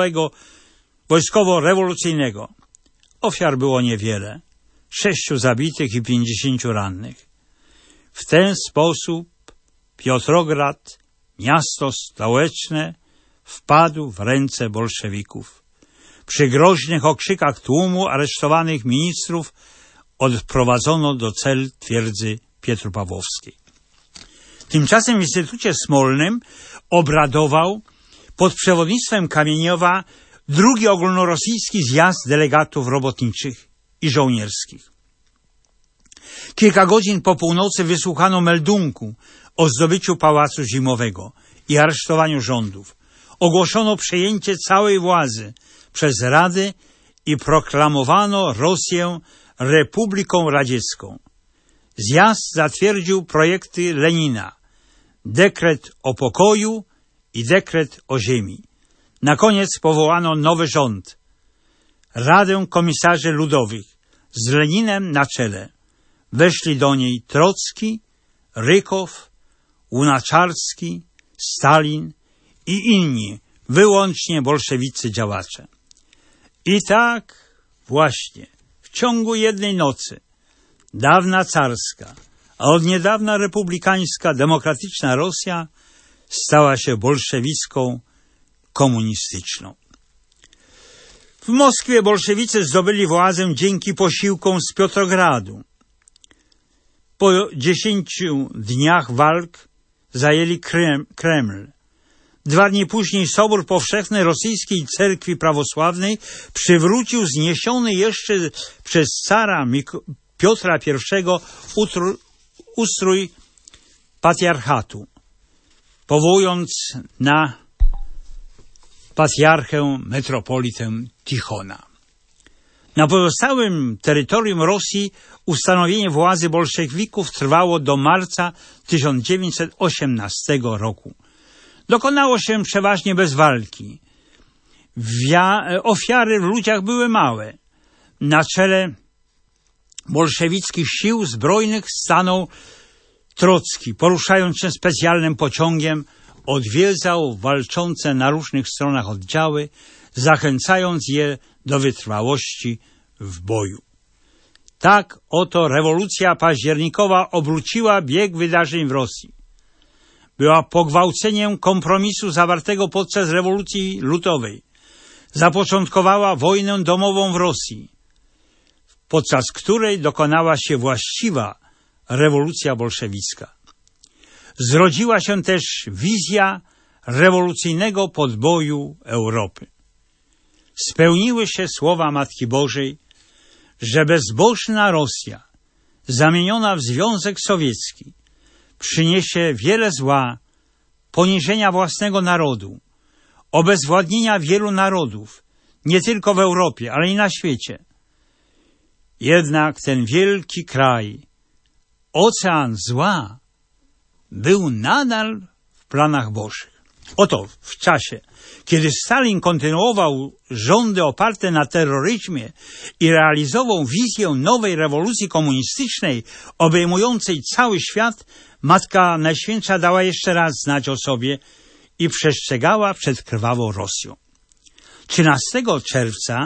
Wojskowo-Rewolucyjnego. Ofiar było niewiele. 6 zabitych i 50 rannych. W ten sposób Piotrograd, miasto stołeczne, wpadł w ręce bolszewików. Przy groźnych okrzykach tłumu aresztowanych ministrów odprowadzono do cel twierdzy Pietropawłowskiej. Tymczasem w Instytucie Smolnym obradował pod przewodnictwem Kamieniowa II ogólnorosyjski zjazd delegatów robotniczych i żołnierskich. Kilka godzin po północy wysłuchano meldunku o zdobyciu pałacu zimowego i aresztowaniu rządów. Ogłoszono przejęcie całej władzy przez Rady i proklamowano Rosję Republiką Radziecką. Zjazd zatwierdził projekty Lenina, dekret o pokoju i dekret o ziemi. Na koniec powołano nowy rząd, Radę Komisarzy Ludowych z Leninem na czele. Weszli do niej Trocki, Rykow, Łunaczarski, Stalin i inni, wyłącznie bolszewicy działacze. I tak właśnie w ciągu jednej nocy dawna carska, a od niedawna republikańska, demokratyczna Rosja stała się bolszewicką, komunistyczną. W Moskwie bolszewicy zdobyli władzę dzięki posiłkom z Piotrogradu. Po 10 dniach walk zajęli Kreml. 2 dni później Sobór Powszechny Rosyjskiej Cerkwi Prawosławnej przywrócił zniesiony jeszcze przez cara Piotra I ustrój patriarchatu, powołując na patriarchę metropolitę Tichona. Na pozostałym terytorium Rosji ustanowienie władzy bolszewików trwało do marca 1918 roku. Dokonało się przeważnie bez walki. Ofiary w ludziach były małe. Na czele bolszewickich sił zbrojnych stanął Trocki. Poruszając się specjalnym pociągiem, odwiedzał walczące na różnych stronach oddziały, zachęcając je do wytrwałości w boju. Tak oto rewolucja październikowa obróciła bieg wydarzeń w Rosji. Była pogwałceniem kompromisu zawartego podczas rewolucji lutowej. Zapoczątkowała wojnę domową w Rosji, podczas której dokonała się właściwa rewolucja bolszewicka. Zrodziła się też wizja rewolucyjnego podboju Europy. Spełniły się słowa Matki Bożej, że bezbożna Rosja, zamieniona w Związek Sowiecki, przyniesie wiele zła, poniżenia własnego narodu, obezwładnienia wielu narodów, nie tylko w Europie, ale i na świecie. Jednak ten wielki kraj, ocean zła, był nadal w planach Bożych. Oto w czasie, kiedy Stalin kontynuował rządy oparte na terroryzmie i realizował wizję nowej rewolucji komunistycznej obejmującej cały świat, Matka Najświętsza dała jeszcze raz znać o sobie i przestrzegała przed krwawą Rosją. 13 czerwca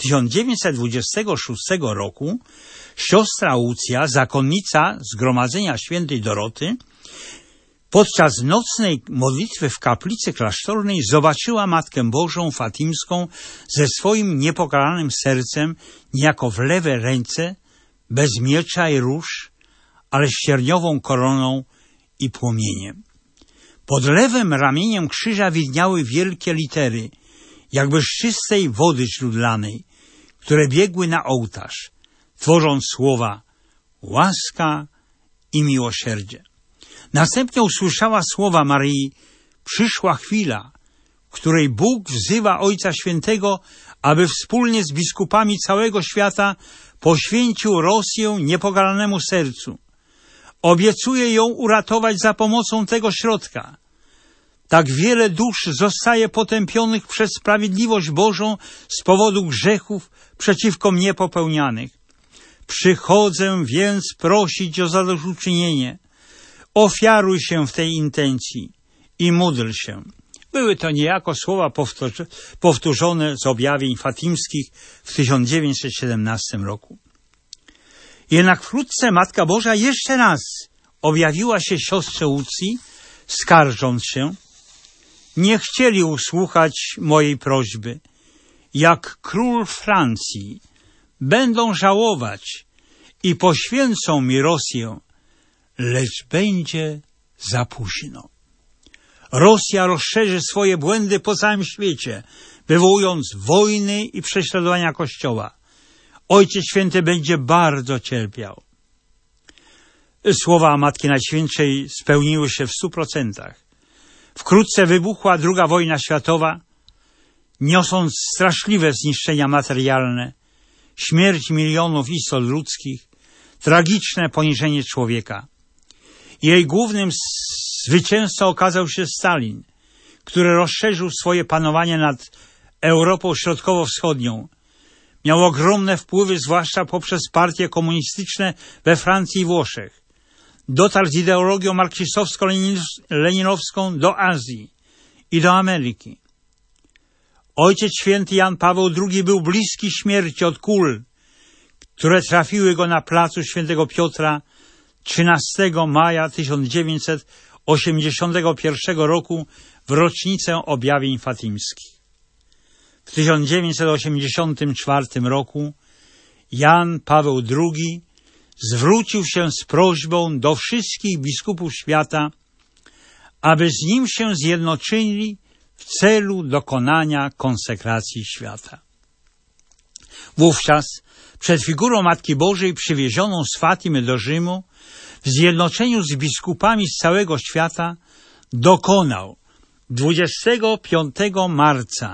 1926 roku siostra Łucja, zakonnica Zgromadzenia Świętej Doroty, podczas nocnej modlitwy w kaplicy klasztornej zobaczyła Matkę Bożą Fatimską ze swoim niepokalanym sercem niejako w lewej ręce, bez miecza i róż, ale z sierniową koroną i płomieniem. Pod lewym ramieniem krzyża widniały wielkie litery, jakby z czystej wody źródlanej, które biegły na ołtarz, tworząc słowa łaska i miłosierdzie. Następnie usłyszała słowa Maryi: przyszła chwila, w której Bóg wzywa Ojca Świętego, aby wspólnie z biskupami całego świata poświęcił Rosję niepokalanemu sercu. Obiecuje ją uratować za pomocą tego środka. Tak wiele dusz zostaje potępionych przez sprawiedliwość Bożą z powodu grzechów przeciwko mnie popełnianych. Przychodzę więc prosić o zadośćuczynienie. Ofiaruj się w tej intencji i módl się. Były to niejako słowa powtórzone z objawień fatimskich w 1917 roku. Jednak wkrótce Matka Boża jeszcze raz objawiła się siostrze Łucji, skarżąc się: nie chcieli usłuchać mojej prośby. Jak król Francji będą żałować i poświęcą mi Rosję, lecz będzie za późno. Rosja rozszerzy swoje błędy po całym świecie, wywołując wojny i prześladowania Kościoła. Ojciec Święty będzie bardzo cierpiał. Słowa Matki Najświętszej spełniły się w 100%. Wkrótce wybuchła II wojna światowa, niosąc straszliwe zniszczenia materialne, śmierć milionów istot ludzkich, tragiczne poniżenie człowieka. Jej głównym zwycięzcą okazał się Stalin, który rozszerzył swoje panowanie nad Europą Środkowo-Wschodnią. Miał ogromne wpływy, zwłaszcza poprzez partie komunistyczne we Francji i Włoszech. Dotarł z ideologią marksistowsko-leninowską do Azji i do Ameryki. Ojciec Święty Jan Paweł II był bliski śmierci od kul, które trafiły go na placu Świętego Piotra 13 maja 1981 roku w rocznicę objawień fatimskich. W 1984 roku Jan Paweł II zwrócił się z prośbą do wszystkich biskupów świata, aby z nim się zjednoczyli w celu dokonania konsekracji świata. Wówczas przed figurą Matki Bożej przywiezioną z Fatimy do Rzymu w zjednoczeniu z biskupami z całego świata dokonał 25 marca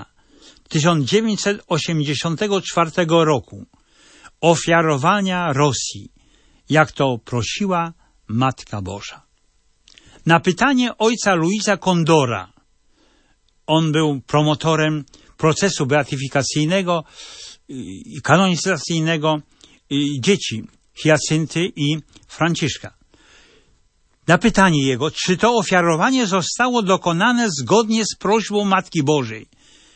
1984 roku ofiarowania Rosji, jak to prosiła Matka Boża. Na pytanie ojca Luisa Kondora, on był promotorem procesu beatyfikacyjnego i kanonizacyjnego dzieci Hiacynty i Franciszka. Na pytanie jego, czy to ofiarowanie zostało dokonane zgodnie z prośbą Matki Bożej,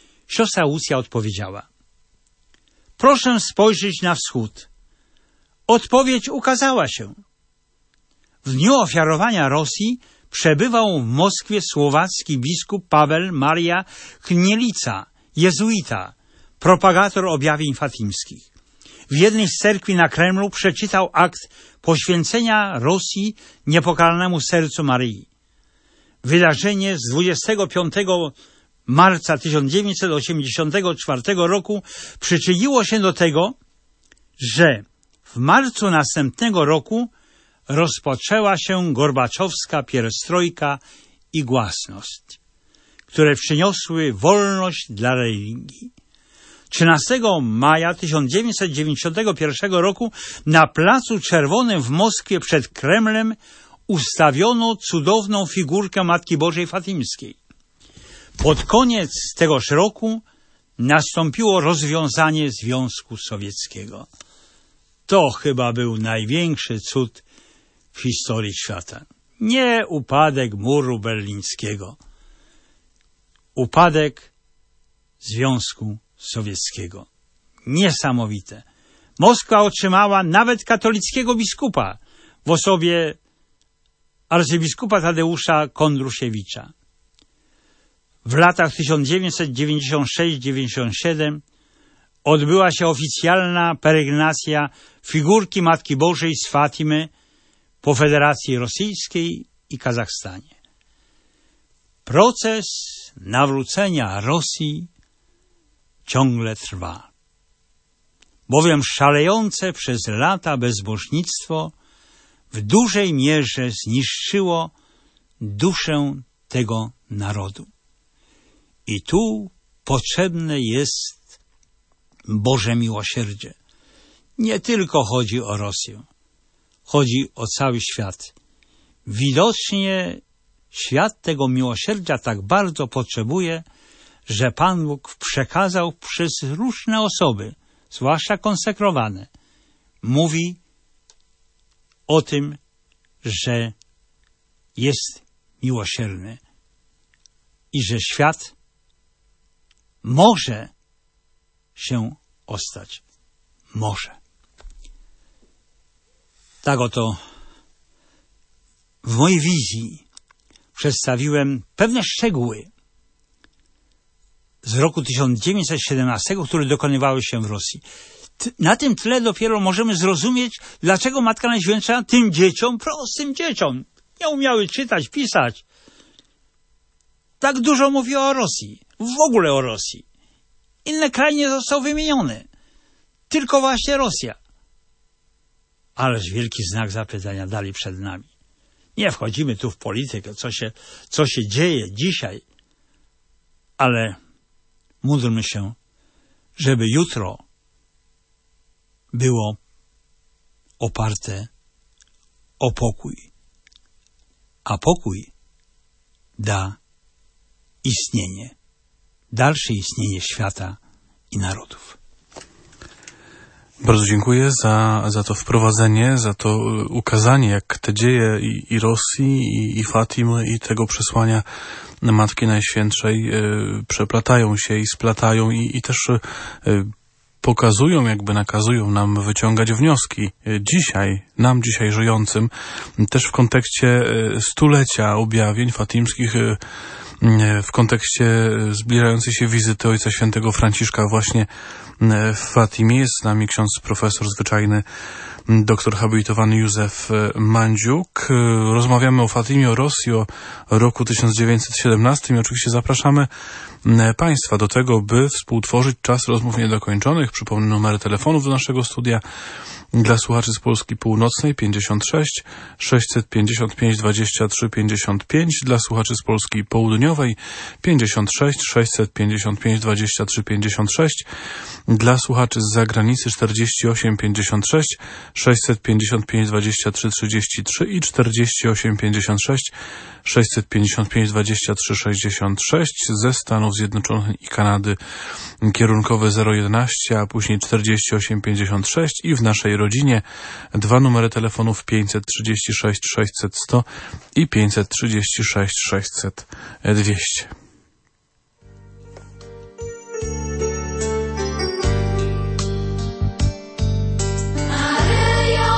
siostra Łucja odpowiedziała: proszę spojrzeć na wschód. Odpowiedź ukazała się. W dniu ofiarowania Rosji przebywał w Moskwie słowacki biskup Paweł Maria Chmielica, jezuita, propagator objawień fatimskich. W jednej z cerkwi na Kremlu przeczytał akt poświęcenia Rosji niepokalanemu sercu Maryi. Wydarzenie z 25 marca 1984 roku przyczyniło się do tego, że w marcu następnego roku rozpoczęła się gorbaczowska pierestrojka i głasność, które przyniosły wolność dla religii. 13 maja 1991 roku na Placu Czerwonym w Moskwie przed Kremlem ustawiono cudowną figurkę Matki Bożej Fatimskiej. Pod koniec tegoż roku nastąpiło rozwiązanie Związku Sowieckiego. To chyba był największy cud w historii świata. Nie upadek muru berlińskiego. Upadek Związku Sowieckiego. Niesamowite. Moskwa otrzymała nawet katolickiego biskupa w osobie arcybiskupa Tadeusza Kondrusiewicza. W latach 1996-97 odbyła się oficjalna peregrinacja figurki Matki Bożej z Fatimy po Federacji Rosyjskiej i Kazachstanie. Proces nawrócenia Rosji ciągle trwa, bowiem szalejące przez lata bezbożnictwo w dużej mierze zniszczyło duszę tego narodu. I tu potrzebne jest Boże miłosierdzie. Nie tylko chodzi o Rosję, chodzi o cały świat. Widocznie świat tego miłosierdzia tak bardzo potrzebuje, że Pan Bóg przekazał przez różne osoby, zwłaszcza konsekrowane, mówi o tym, że jest miłosierny i że świat może się ostać. Może. Tak oto w mojej wizji przedstawiłem pewne szczegóły z roku 1917, które dokonywały się w Rosji. Na tym tle dopiero możemy zrozumieć, dlaczego Matka Najświętsza tym dzieciom, prostym dzieciom, nie umiały czytać, pisać, tak dużo mówiła o Rosji, w ogóle o Rosji. Inne kraje nie zostały wymienione, tylko właśnie Rosja. Ależ wielki znak zapytania dalej przed nami. Nie wchodzimy tu w politykę, co się dzieje dzisiaj, ale módlmy się, żeby jutro było oparte o pokój, a pokój da istnienie, dalsze istnienie świata i narodów. Bardzo dziękuję za to wprowadzenie, za to ukazanie, jak te dzieje i Rosji, i Fatimy, i tego przesłania Matki Najświętszej przeplatają się i splatają i też pokazują, jakby nakazują nam wyciągać wnioski nam dzisiaj żyjącym, też w kontekście stulecia objawień fatimskich, w kontekście zbliżającej się wizyty Ojca Świętego Franciszka właśnie w Fatimie. Jest z nami ksiądz profesor zwyczajny, doktor habilitowany Józef Mandziuk. Rozmawiamy o Fatimie, o Rosji, o roku 1917 i oczywiście zapraszamy Państwa do tego, by współtworzyć czas rozmów niedokończonych. Przypomnę numery telefonów do naszego studia. Dla słuchaczy z Polski Północnej 56 655 23 55, dla słuchaczy z Polski Południowej 56 655 23 56, dla słuchaczy z zagranicy 48 56 655 23 33 i 48 56 655 23 66, ze Stanów Zjednoczonych i Kanady kierunkowe 011, a później 48 56 i w naszej rodzinie dwa numery telefonów 536 600 100 i 536 600 200. Maryjo,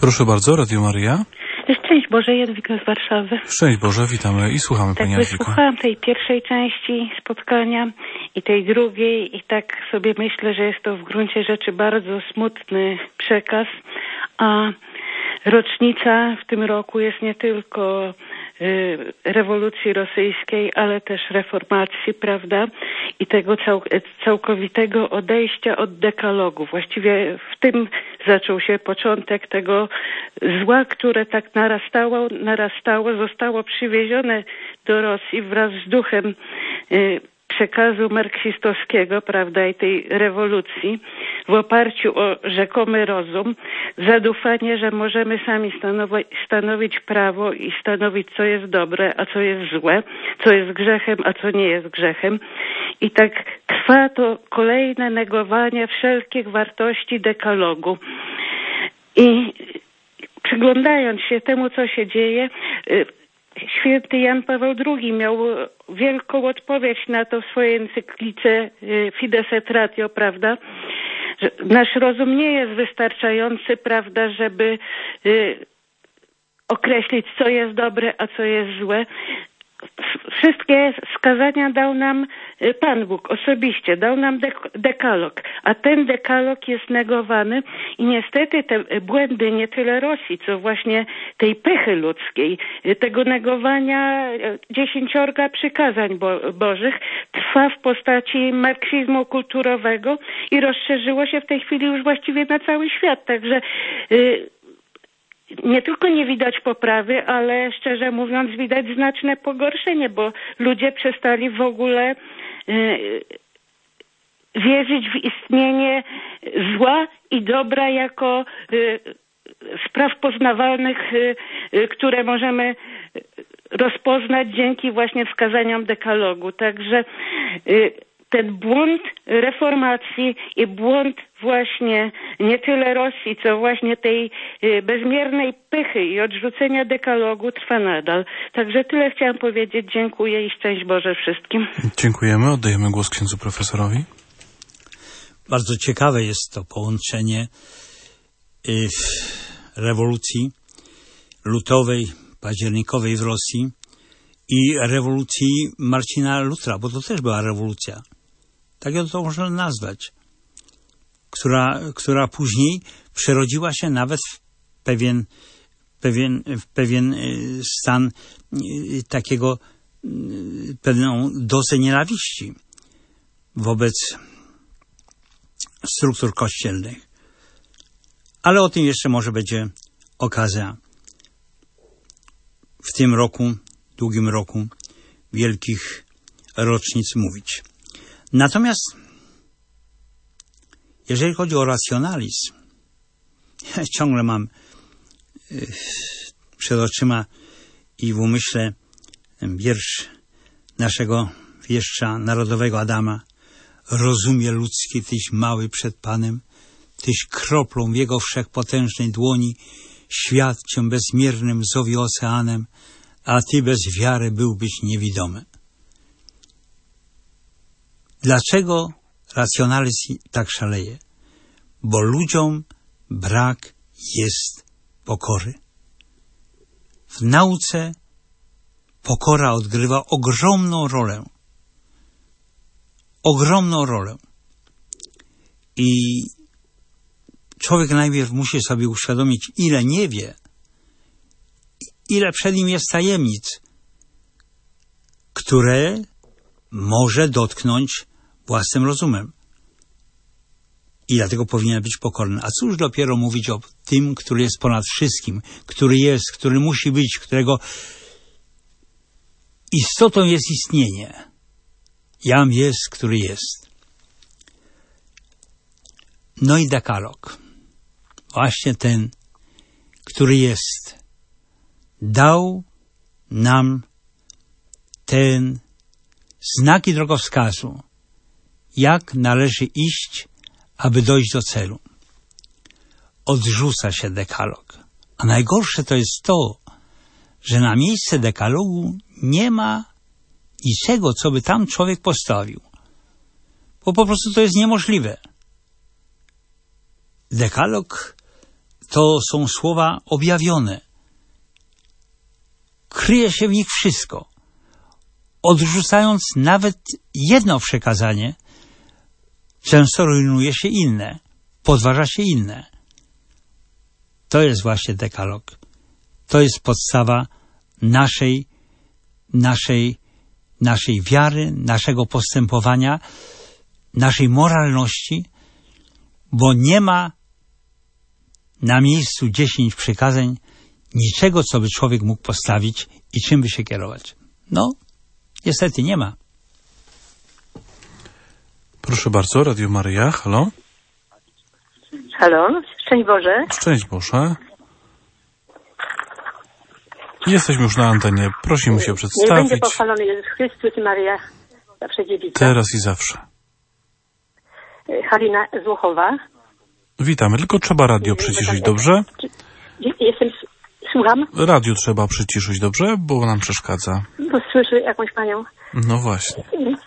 Proszę bardzo, Radio Maryja. Szczęść Boże, Jadwiga z Warszawy. Szczęść Boże, witamy i słuchamy Pani Jadwiga. Wysłuchałam tej pierwszej części spotkania i tej drugiej i tak sobie myślę, że jest to w gruncie rzeczy bardzo smutny przekaz, a rocznica w tym roku jest nie tylko rewolucji rosyjskiej, ale też reformacji, prawda? I tego całkowitego odejścia od dekalogu. Właściwie w tym zaczął się początek tego zła, które tak narastało, zostało przywiezione do Rosji wraz z duchem przekazu marksistowskiego, prawda, i tej rewolucji w oparciu o rzekomy rozum, zadufanie, że możemy sami stanowić prawo i stanowić, co jest dobre, a co jest złe, co jest grzechem, a co nie jest grzechem. I tak trwa to kolejne negowanie wszelkich wartości dekalogu. I przyglądając się temu, co się dzieje, święty Jan Paweł II miał wielką odpowiedź na to w swojej encyklice Fides et Ratio, prawda? Że nasz rozum nie jest wystarczający, prawda, żeby określić, co jest dobre, a co jest złe. Wszystkie skazania dał nam Pan Bóg osobiście, dał nam dekalog, a ten dekalog jest negowany i niestety te błędy nie tyle Rosji, co właśnie tej pychy ludzkiej, tego negowania 10 przykazań bożych trwa w postaci marksizmu kulturowego i rozszerzyło się w tej chwili już właściwie na cały świat, także nie tylko nie widać poprawy, ale szczerze mówiąc widać znaczne pogorszenie, bo ludzie przestali w ogóle wierzyć w istnienie zła i dobra jako spraw poznawalnych, które możemy rozpoznać dzięki właśnie wskazaniom dekalogu. Także ten błąd reformacji i błąd właśnie nie tyle Rosji, co właśnie tej bezmiernej pychy i odrzucenia dekalogu trwa nadal. Także tyle chciałam powiedzieć. Dziękuję i szczęść Boże wszystkim. Dziękujemy. Oddajemy głos księdzu profesorowi. Bardzo ciekawe jest to połączenie rewolucji lutowej, październikowej w Rosji i rewolucji Marcina Lutra, bo to też była rewolucja. Tak ją to można nazwać, która później przerodziła się nawet w pewien stan takiego, pewną dozę nienawiści wobec struktur kościelnych. Ale o tym jeszcze może będzie okazja w tym roku, długim roku wielkich rocznic mówić. Natomiast jeżeli chodzi o racjonalizm, ja ciągle mam przed oczyma i w umyśle ten wiersz naszego wieszcza narodowego Adama. Rozumie ludzki, tyś mały przed Panem, tyś kroplą w Jego wszechpotężnej dłoni, świat Cię bezmiernym zowie oceanem, a Ty bez wiary byłbyś niewidomy. Dlaczego racjonalizm tak szaleje? Bo ludziom brak jest pokory. W nauce pokora odgrywa ogromną rolę. Ogromną rolę. I człowiek najpierw musi sobie uświadomić, ile nie wie, ile przed nim jest tajemnic, które może dotknąć własnym rozumem. I dlatego powinien być pokorny. A cóż dopiero mówić o tym, który jest ponad wszystkim, który jest, który musi być, którego istotą jest istnienie. Jam jest, który jest. No i dekalog. Właśnie ten, który jest, dał nam ten znaki drogowskazu, jak należy iść, aby dojść do celu. Odrzuca się dekalog. A najgorsze to jest to, że na miejsce dekalogu nie ma niczego, co by tam człowiek postawił. Bo po prostu to jest niemożliwe. Dekalog to są słowa objawione. Kryje się w nich wszystko. Odrzucając nawet jedno przekazanie, często rujnuje się inne, podważa się inne. To jest właśnie dekalog. To jest podstawa naszej wiary, naszego postępowania, naszej moralności, bo nie ma na miejscu 10 przykazań niczego, co by człowiek mógł postawić i czym by się kierować. No, niestety nie ma. Proszę bardzo, Radio Maryja, halo? Halo, szczęść Boże. Szczęść Boże. Jesteśmy już na antenie. Prosimy się przedstawić. Niech będzie pochwalony Jezus Chrystus i Maryja zawsze dziewica. Teraz i zawsze. Halina Złochowa. Witamy, tylko trzeba radio przyciszyć, dobrze? Słucham? Radio trzeba przyciszyć, dobrze? Bo nam przeszkadza. Bo słyszę jakąś panią. No właśnie.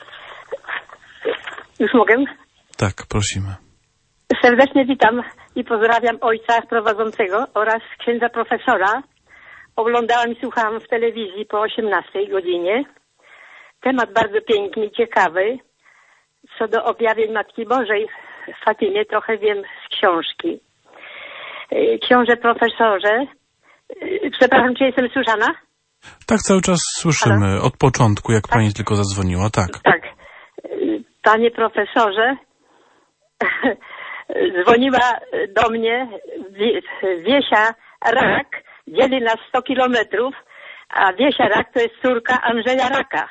Już mogę? Tak, prosimy. Serdecznie witam i pozdrawiam ojca prowadzącego oraz księdza profesora. Oglądałam i słuchałam w telewizji po 18 godzinie. Temat bardzo piękny i ciekawy. Co do objawień Matki Bożej w Fatimie trochę wiem z książki. Książę profesorze, przepraszam, czy jestem słyszana? Tak, cały czas słyszymy. Halo? Od początku, jak pani tylko zadzwoniła, tak. Tak. Panie profesorze, dzwoniła do mnie Wiesia Rak, dzieli nas 100 kilometrów, a Wiesia Rak to jest córka Andrzeja Raka.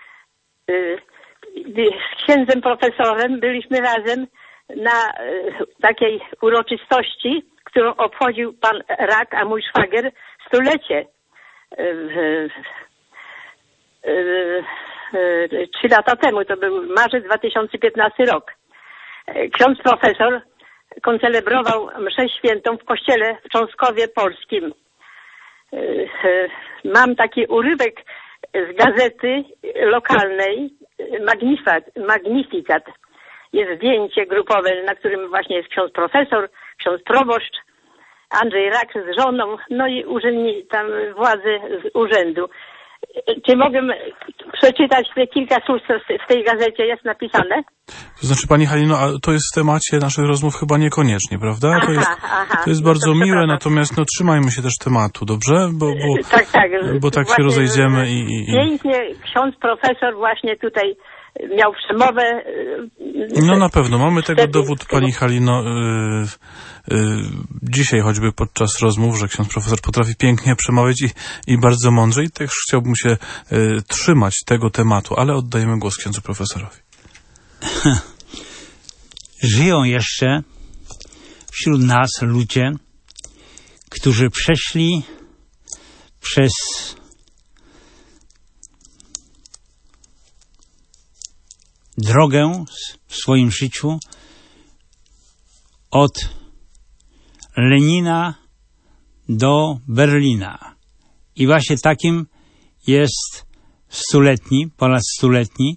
Z księdzem profesorem byliśmy razem na takiej uroczystości, którą obchodził pan Rak, a mój szwagier stulecie. 3 lata temu, to był marzec 2015 rok. Ksiądz profesor koncelebrował mszę świętą w kościele w Cząskowie Polskim. Mam taki urywek z gazety lokalnej Magnificat. Jest zdjęcie grupowe, na którym właśnie jest ksiądz profesor, ksiądz proboszcz, Andrzej Rak z żoną, no i tam władze z urzędu. Czy mogę przeczytać te kilka słów, co w tej gazecie jest napisane? To znaczy, pani Halino, a to jest w temacie naszych rozmów chyba niekoniecznie, prawda? To jest bardzo miłe, natomiast no, trzymajmy się też tematu, dobrze? Bo tak się rozejdziemy i... Pięknie ksiądz profesor właśnie tutaj miał przemowę. No na pewno, mamy tego dowód, pani Halino, dzisiaj choćby podczas rozmów, że ksiądz profesor potrafi pięknie przemawiać i bardzo mądrze i też chciałbym się trzymać tego tematu, ale oddajemy głos księdzu profesorowi. Żyją jeszcze wśród nas ludzie, którzy przeszli przez drogę w swoim życiu od Lenina do Berlina. I właśnie takim jest ponad stuletni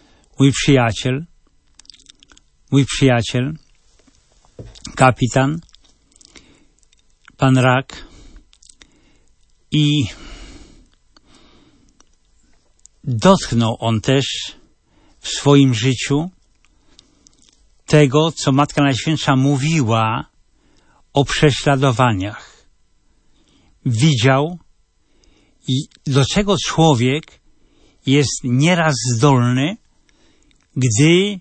mój przyjaciel, kapitan, pan Rak. I dotknął on też w swoim życiu tego, co Matka Najświętsza mówiła o prześladowaniach. Widział, do czego człowiek jest nieraz zdolny, gdy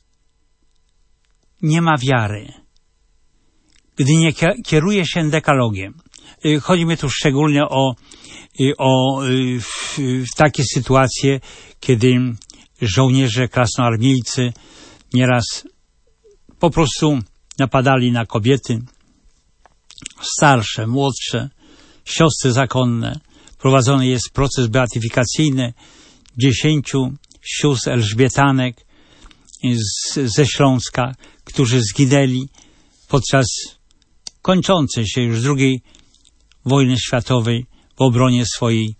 nie ma wiary, gdy nie kieruje się dekalogiem. Chodzi mi tu szczególnie o takie sytuacje, kiedy żołnierze krasnoarmijcy nieraz po prostu napadali na kobiety, starsze, młodsze, siostry zakonne. Prowadzony jest proces beatyfikacyjny 10 sióstr elżbietanek ze Śląska, którzy zginęli podczas kończącej się już II wojny światowej w obronie swojej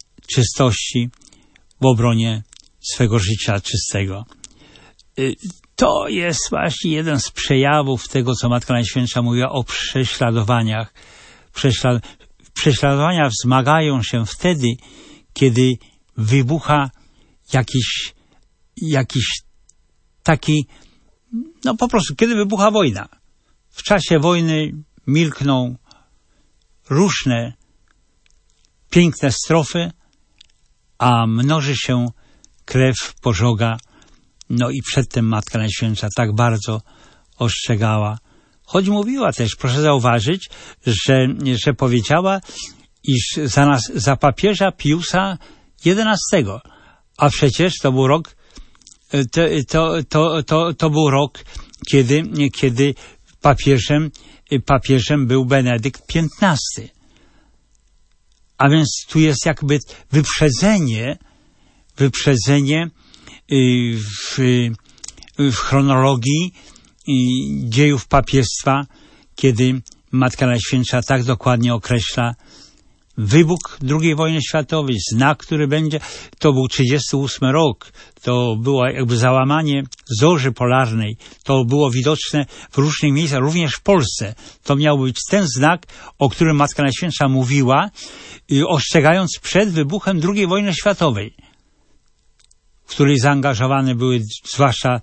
czystości, w obronie swego życia czystego. To jest właśnie jeden z przejawów tego, co Matka Najświętsza mówiła o prześladowaniach. Prześladowania wzmagają się wtedy, kiedy wybucha jakiś taki, no po prostu, kiedy wybucha wojna. W czasie wojny milkną różne piękne strofy, a mnoży się krew, pożoga. No i przedtem Matka Najświętsza tak bardzo ostrzegała. Choć mówiła też, proszę zauważyć, że powiedziała, iż za papieża Piusa XI, a przecież to był rok, to był rok, kiedy papieżem był Benedykt XV. A więc tu jest jakby wyprzedzenie w chronologii dziejów papiestwa, kiedy Matka Najświętsza tak dokładnie określa wybuch II wojny światowej, znak, który będzie, to był 1938 rok, to było jakby załamanie zorzy polarnej, to było widoczne w różnych miejscach, również w Polsce. To miał być ten znak, o którym Matka Najświętsza mówiła, ostrzegając przed wybuchem II wojny światowej, w której zaangażowane były zwłaszcza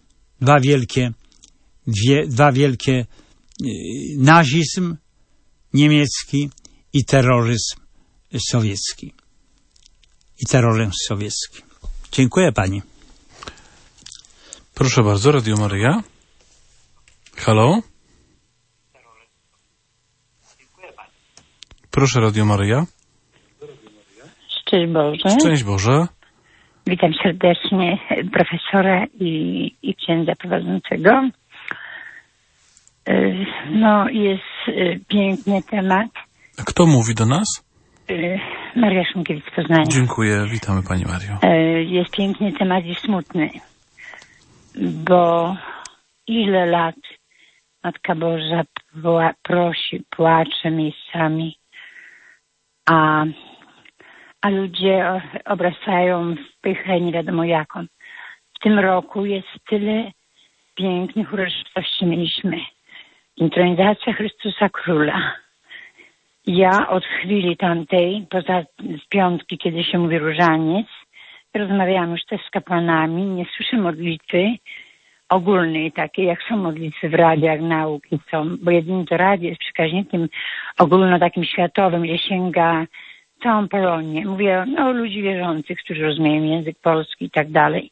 dwa wielkie nazizm niemiecki i terroryzm sowiecki. Dziękuję pani. Proszę bardzo, Radio Maryja. Halo? Proszę, Radio Maryja. Szczęść Boże. Szczęść Boże. Witam serdecznie profesora i księdza prowadzącego. No, jest piękny temat. A kto mówi do nas? Maria Szumkiewicz z Poznania. Dziękuję, witamy Pani Mario. Jest piękny temat i smutny, bo ile lat Matka Boża prosi, płacze miejscami, a ludzie obracają w pychę nie wiadomo jaką. W tym roku jest tyle pięknych uroczystości mieliśmy. Intronizacja Chrystusa Króla. Ja od chwili tamtej, poza z piątki, kiedy się mówi różaniec, rozmawiałam już też z kapłanami, nie słyszę modlitwy ogólnej, takiej jak są modlitwy w radiach, nauki są, bo jedynie to radio jest przekaźnikiem ogólno takim światowym, gdzie sięga całą Polonię. Mówię o ludzi wierzących, którzy rozumieją język polski i tak dalej.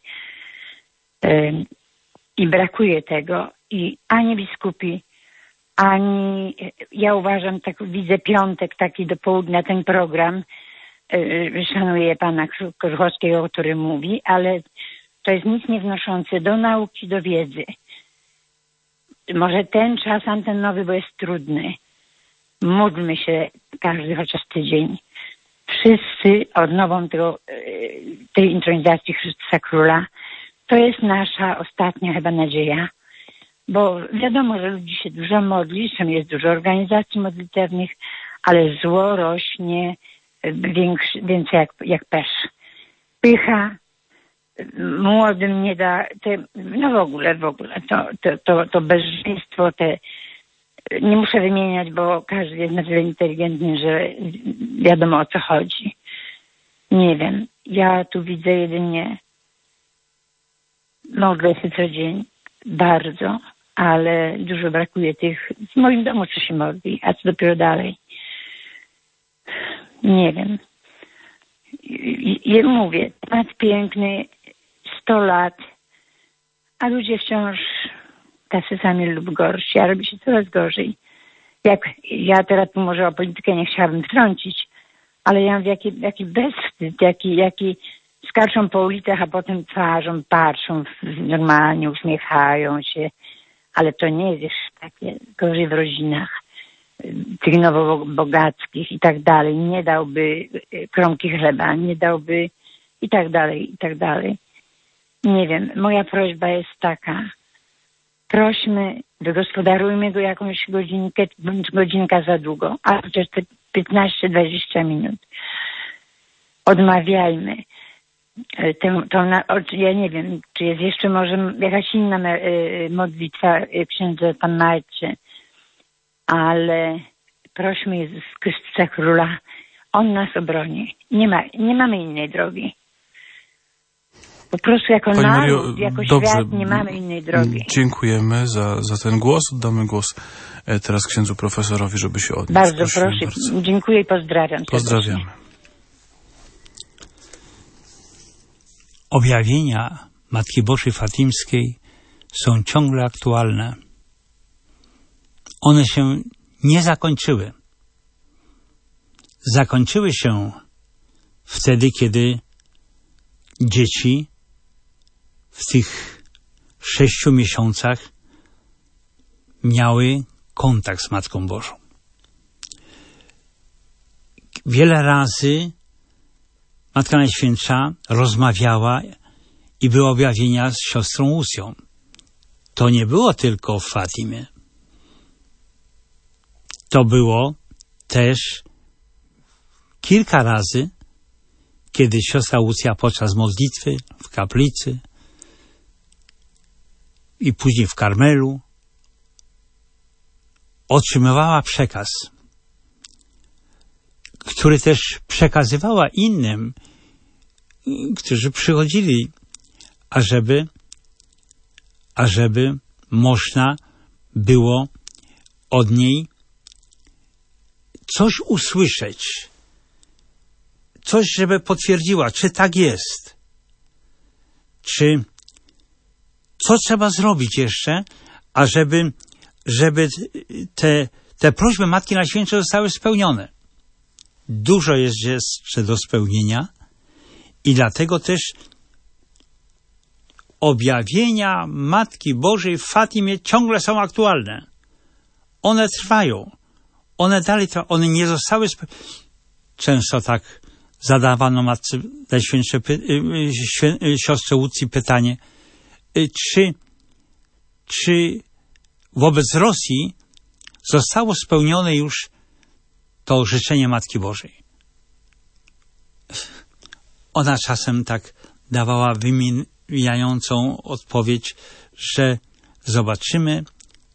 I brakuje tego. I ani biskupi, ani ja uważam, tak widzę piątek taki do południa ten program, szanuję pana Korzechowskiego, który mówi, ale to jest nic nie wnoszące do nauki, do wiedzy. Może ten czas antenowy, bo jest trudny. Módlmy się każdy chociaż tydzień. Wszyscy odnową tej intronizacji Chrystusa Króla. To jest nasza ostatnia chyba nadzieja. Bo wiadomo, że ludzi się dużo modli, jest dużo organizacji modlitewnych, ale zło rośnie więcej jak pesz. Pycha młodym nie da, no w ogóle to bezżeństwo, nie muszę wymieniać, bo każdy jest na tyle inteligentny, że wiadomo o co chodzi. Nie wiem, ja tu widzę jedynie, modlę się co dzień, bardzo, ale dużo brakuje tych, w moim domu co się modli, a co dopiero dalej. Nie wiem. I mówię, temat piękny, 100 lat, a ludzie wciąż tacy sami lub gorsi, a robi się coraz gorzej. Jak ja teraz tu może o politykę nie chciałabym wtrącić, ale ja wiem, jaki bezwstyd, jaki skaczą po ulicach, a potem twarzą patrzą, normalnie uśmiechają się, ale to nie jest jeszcze takie gorzej w rodzinach tych nowobogackich i tak dalej. Nie dałby kromki chleba, nie dałby i tak dalej, i tak dalej. Nie wiem, moja prośba jest taka. Prośmy, wygospodarujmy go jakąś godzinkę, bądź godzinka za długo, a chociaż te 15-20 minut. Odmawiajmy. ja nie wiem, czy jest jeszcze może jakaś inna modlitwa księdza Pan Marcie, ale prośmy Jezus Chrystusa Króla, On nas obroni. Nie mamy innej drogi. Po prostu jako Pani naród, Mario, jako dobrze, świat nie mamy innej drogi. Dziękujemy za ten głos. Oddamy głos teraz księdzu profesorowi, żeby się odniósł. Bardzo Prosimy proszę. bardzo. Dziękuję i pozdrawiam. Pozdrawiamy. Objawienia Matki Bożej Fatimskiej są ciągle aktualne. One się nie zakończyły. Zakończyły się wtedy, kiedy dzieci w tych 6 miesiącach miały kontakt z Matką Bożą. Wiele razy Matka Najświętsza rozmawiała i były objawienia z siostrą Łucją. To nie było tylko w Fatimie. To było też kilka razy, kiedy siostra Łucja podczas modlitwy w kaplicy i później w Karmelu otrzymywała przekaz, który też przekazywała innym, którzy przychodzili, ażeby można było od niej coś usłyszeć, coś, żeby potwierdziła, czy tak jest, co trzeba zrobić jeszcze, żeby te prośby Matki Najświętszej zostały spełnione. Dużo jest jeszcze do spełnienia i dlatego też objawienia Matki Bożej w Fatimie ciągle są aktualne. One trwają. One dalej trwają. One nie zostały Często tak zadawano Matce Najświętszej siostrze Łucji pytanie, czy wobec Rosji zostało spełnione już to życzenie Matki Bożej. Ona czasem tak dawała wymijającą odpowiedź, że zobaczymy,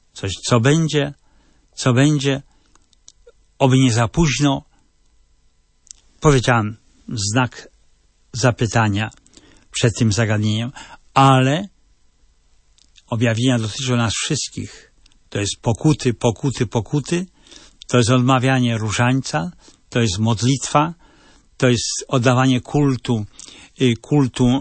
co będzie, oby nie za późno. Powiedziałam znak zapytania przed tym zagadnieniem, ale objawienia dotyczą nas wszystkich. To jest pokuty, to jest odmawianie różańca, to jest modlitwa, to jest oddawanie kultu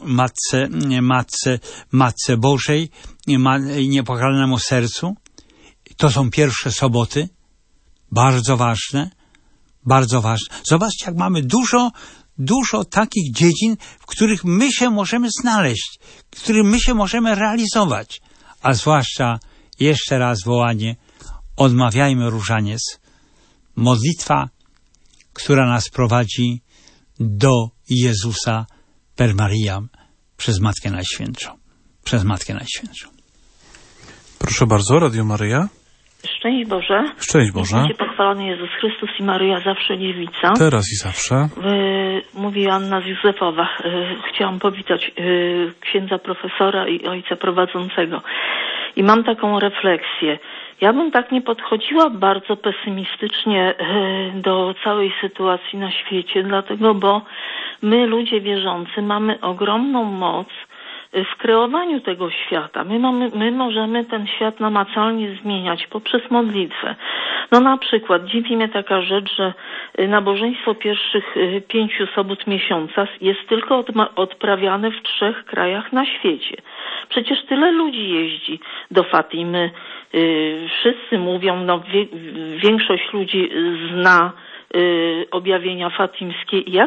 Matce Bożej, niepokalanemu sercu. To są pierwsze soboty, bardzo ważne. Zobaczcie, jak mamy dużo takich dziedzin, w których my się możemy znaleźć, w których my się możemy realizować. A zwłaszcza, jeszcze raz wołanie, odmawiajmy różaniec. Modlitwa, która nas prowadzi do Jezusa per Mariam przez Matkę Najświętszą. Proszę bardzo, Radio Maryja. Szczęść Boże. Szczęść Boże. Będzie pochwalony Jezus Chrystus i Maryja zawsze dziewica. Teraz i zawsze. Mówi Anna z Józefowa. Chciałam powitać księdza profesora i ojca prowadzącego. I mam taką refleksję. Ja bym tak nie podchodziła bardzo pesymistycznie do całej sytuacji na świecie, dlatego, bo my, ludzie wierzący, mamy ogromną moc w kreowaniu tego świata. My możemy ten świat namacalnie zmieniać poprzez modlitwę. No na przykład dziwi mnie taka rzecz, że nabożeństwo pierwszych 5 sobót miesiąca jest tylko odprawiane w 3 krajach na świecie. Przecież tyle ludzi jeździ do Fatimy. Wszyscy mówią, większość ludzi zna objawienia fatimskie i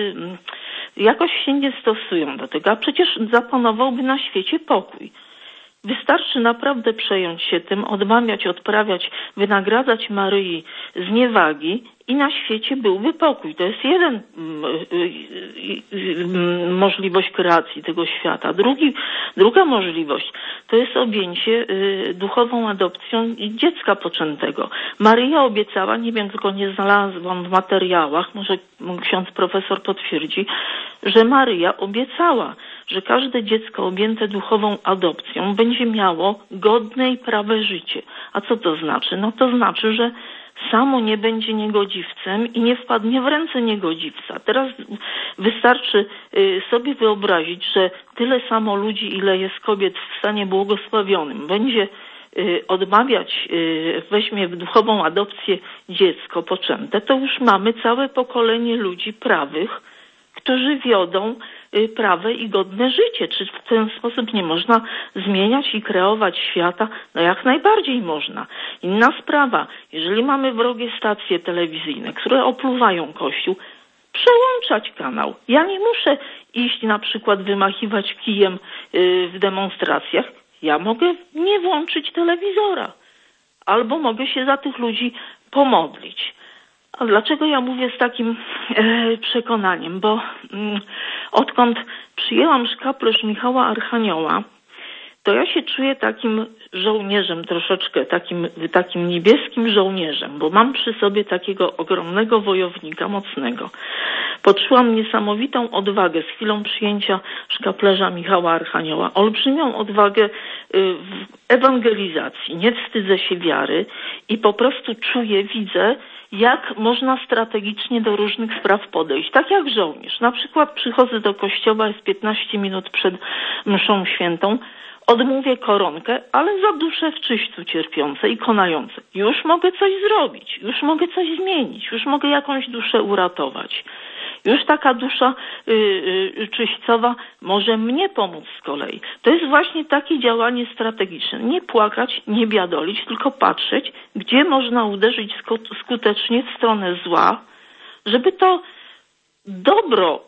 jakoś się nie stosują do tego, a przecież zapanowałby na świecie pokój. Wystarczy naprawdę przejąć się tym, odmawiać, odprawiać, wynagradzać Maryi zniewagi i na świecie byłby pokój. To jest jeden możliwość kreacji tego świata. Druga możliwość to jest objęcie duchową adopcją dziecka poczętego. Maryja obiecała, nie wiem, tylko nie znalazłam w materiałach, może ksiądz profesor potwierdzi, że Maryja obiecała, że każde dziecko objęte duchową adopcją będzie miało godne i prawe życie. A co to znaczy? No to znaczy, że samo nie będzie niegodziwcem i nie wpadnie w ręce niegodziwca. Teraz wystarczy sobie wyobrazić, że tyle samo ludzi, ile jest kobiet w stanie błogosławionym, będzie odmawiać, weźmie w duchową adopcję dziecko poczęte, to już mamy całe pokolenie ludzi prawych, którzy wiodą prawe i godne życie. Czy w ten sposób nie można zmieniać i kreować świata? No jak najbardziej można. Inna sprawa, jeżeli mamy wrogie stacje telewizyjne, które opluwają Kościół, przełączać kanał. Ja nie muszę iść na przykład wymachiwać kijem w demonstracjach. Ja mogę nie włączyć telewizora. Albo mogę się za tych ludzi pomodlić. A dlaczego ja mówię z takim przekonaniem? Bo odkąd przyjęłam szkaplerz Michała Archanioła, to ja się czuję takim żołnierzem troszeczkę, takim niebieskim żołnierzem, bo mam przy sobie takiego ogromnego wojownika, mocnego. Poczułam niesamowitą odwagę z chwilą przyjęcia szkaplerza Michała Archanioła, olbrzymią odwagę w ewangelizacji. Nie wstydzę się wiary i po prostu czuję, widzę, jak można strategicznie do różnych spraw podejść. Tak jak żołnierz. Na przykład przychodzę do kościoła, jest 15 minut przed mszą świętą, odmówię koronkę, ale za dusze w czyśćcu cierpiące i konające. Już mogę coś zrobić, już mogę coś zmienić, już mogę jakąś duszę uratować. Już taka dusza czyśćcowa może mnie pomóc z kolei. To jest właśnie takie działanie strategiczne. Nie płakać, nie biadolić, tylko patrzeć, gdzie można uderzyć skutecznie w stronę zła, żeby to dobro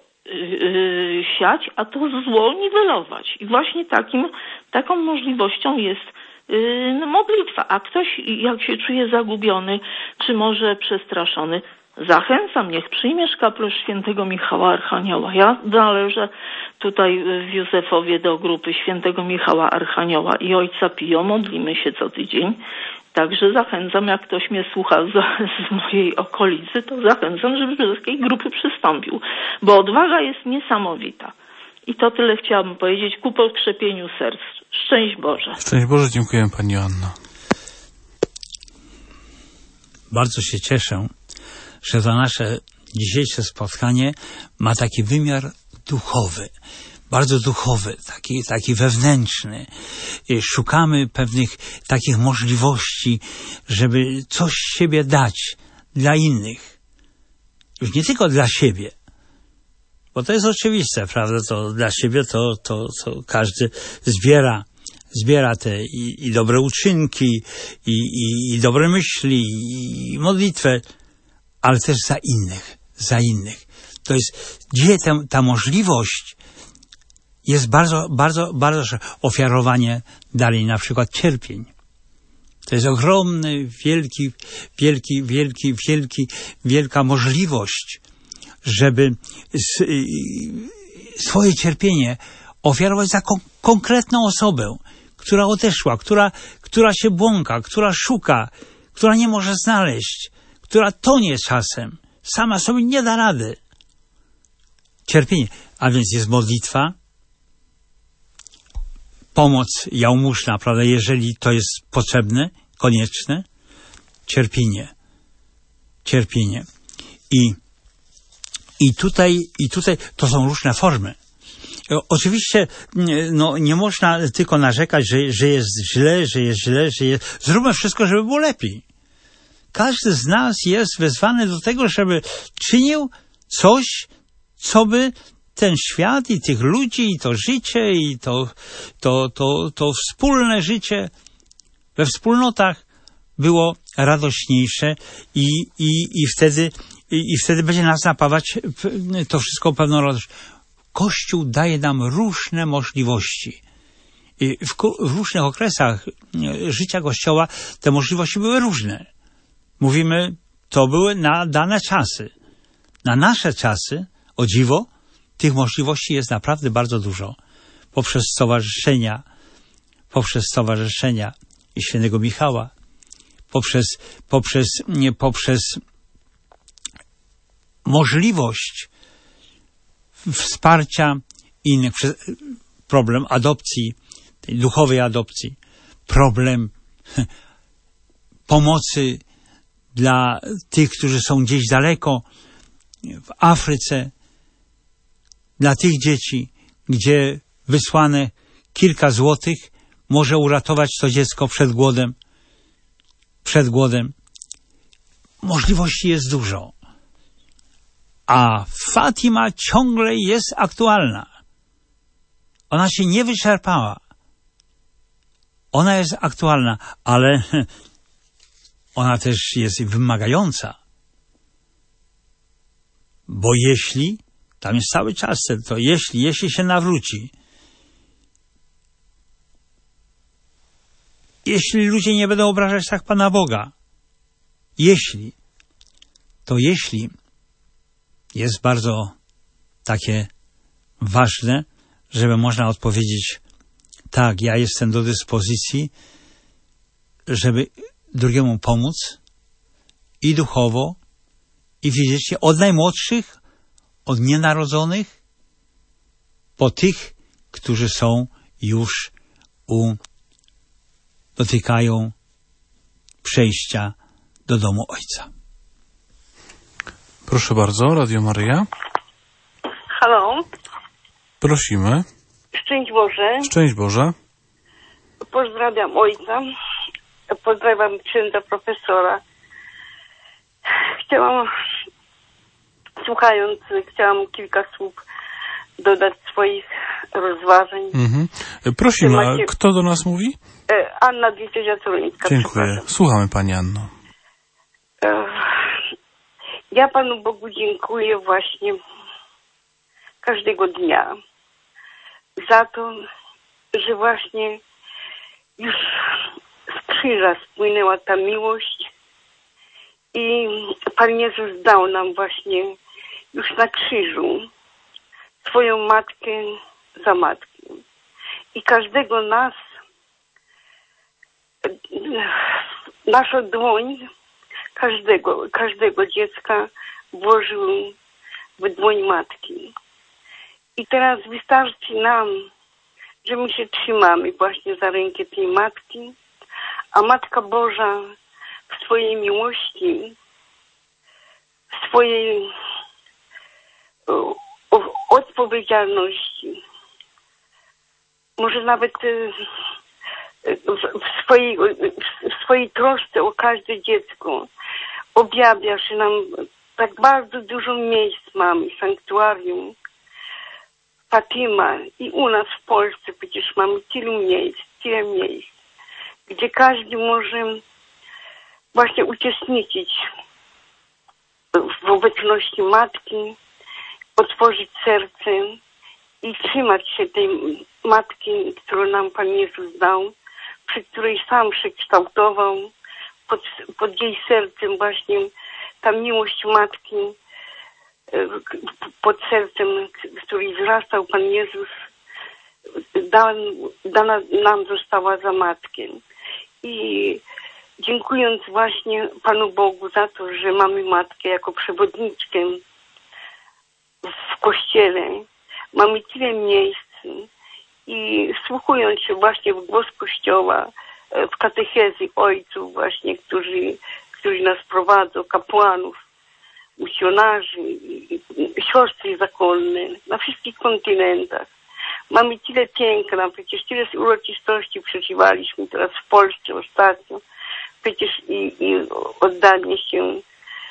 siać, a to zło niwelować. I właśnie taką możliwością jest modlitwa. A ktoś, jak się czuje zagubiony, czy może przestraszony, zachęcam, niech przyjmie szkaplerz świętego Michała Archanioła. Ja należę tutaj w Józefowie do grupy świętego Michała Archanioła i ojca Pio. Modlimy się co tydzień. Także zachęcam, jak ktoś mnie słucha z mojej okolicy, to zachęcam, żeby do takiej grupy przystąpił. Bo odwaga jest niesamowita. I to tyle chciałabym powiedzieć ku pokrzepieniu serc. Szczęść Boże. Szczęść Boże, dziękuję Pani Joanno. Bardzo się cieszę, że to nasze dzisiejsze spotkanie ma taki wymiar duchowy, bardzo duchowy, taki wewnętrzny. Szukamy pewnych takich możliwości, żeby coś z siebie dać dla innych. Już nie tylko dla siebie, bo to jest oczywiste, prawda? To dla siebie to każdy zbiera te i dobre uczynki, i dobre myśli, i modlitwę, ale też za innych. To jest, gdzie ta możliwość jest bardzo ofiarowanie dalej, na przykład cierpień. To jest ogromny, wielka możliwość, żeby swoje cierpienie ofiarować za konkretną osobę, która odeszła, która się błąka, która szuka, która nie może znaleźć, która tonie czasem, sama sobie nie da rady. Cierpienie. A więc jest modlitwa, pomoc jałmużna, prawda, jeżeli to jest potrzebne, konieczne, cierpienie. I tutaj to są różne formy. Oczywiście nie można tylko narzekać, że jest źle. Zróbmy wszystko, żeby było lepiej. Każdy z nas jest wezwany do tego, żeby czynił coś, co by ten świat i tych ludzi, i to życie, i to wspólne życie we wspólnotach było radośniejsze i wtedy będzie nas napawać to wszystko pewną radość. Kościół daje nam różne możliwości. I w różnych okresach życia Kościoła te możliwości były różne. Mówimy, to były na dane czasy. Na nasze czasy, o dziwo, tych możliwości jest naprawdę bardzo dużo. Poprzez stowarzyszenia i Świętego Michała, poprzez możliwość wsparcia innych, problem adopcji, tej duchowej adopcji, problem pomocy dla tych, którzy są gdzieś daleko, w Afryce, dla tych dzieci, gdzie wysłane kilka złotych może uratować to dziecko przed głodem. Możliwości jest dużo. A Fatima ciągle jest aktualna. Ona się nie wyczerpała. Ona jest aktualna, ale ona też jest wymagająca. Bo jeśli, tam jest cały czas, to jeśli się nawróci, jeśli ludzie nie będą obrażać tak Pana Boga, jeśli jest bardzo takie ważne, żeby można odpowiedzieć, tak, ja jestem do dyspozycji, żeby drugiemu pomóc i duchowo, i fizycznie, od najmłodszych, od nienarodzonych, po tych, którzy są już dotykają przejścia do domu Ojca. Proszę bardzo, Radio Maryja. Halo? Prosimy. Szczęść Boże. Szczęść Boże. Pozdrawiam ojca. Pozdrawiam księdza profesora. Chciałam kilka słów dodać swoich rozważań. Prosimy, a kto do nas mówi? Anna Diecezja-Toruńska. Dziękuję. Słuchamy Pani Anno. Ja Panu Bogu dziękuję właśnie każdego dnia za to, że właśnie już z krzyża spłynęła ta miłość i Pan Jezus dał nam właśnie już na krzyżu swoją matkę za matkę. I każdego nas, naszą dłoń, każdego dziecka włożył w dłoń matki. I teraz wystarczy nam, że my się trzymamy właśnie za rękę tej matki, a Matka Boża w swojej miłości, w swojej odpowiedzialności, może nawet w swojej trosce o każde dziecko objawia, że nam tak bardzo dużo miejsc mamy, sanktuarium, Fatima i u nas w Polsce przecież mamy tyle miejsc, gdzie każdy może właśnie uczestniczyć w obecności matki, otworzyć serce i trzymać się tej matki, którą nam Pan Jezus dał, przy której sam się kształtował, pod jej sercem właśnie ta miłość matki, pod sercem, który wzrastał Pan Jezus, dana nam została za matkę. I dziękując właśnie Panu Bogu za to, że mamy matkę jako przewodniczkę w Kościele, mamy tyle miejsc i wsłuchując się właśnie w głos Kościoła, w katechezy ojców właśnie, którzy nas prowadzą, kapłanów, misjonarzy, siostry zakonne na wszystkich kontynentach. Mamy tyle piękna, przecież tyle uroczystości przeżywaliśmy teraz w Polsce ostatnio. Przecież i oddanie się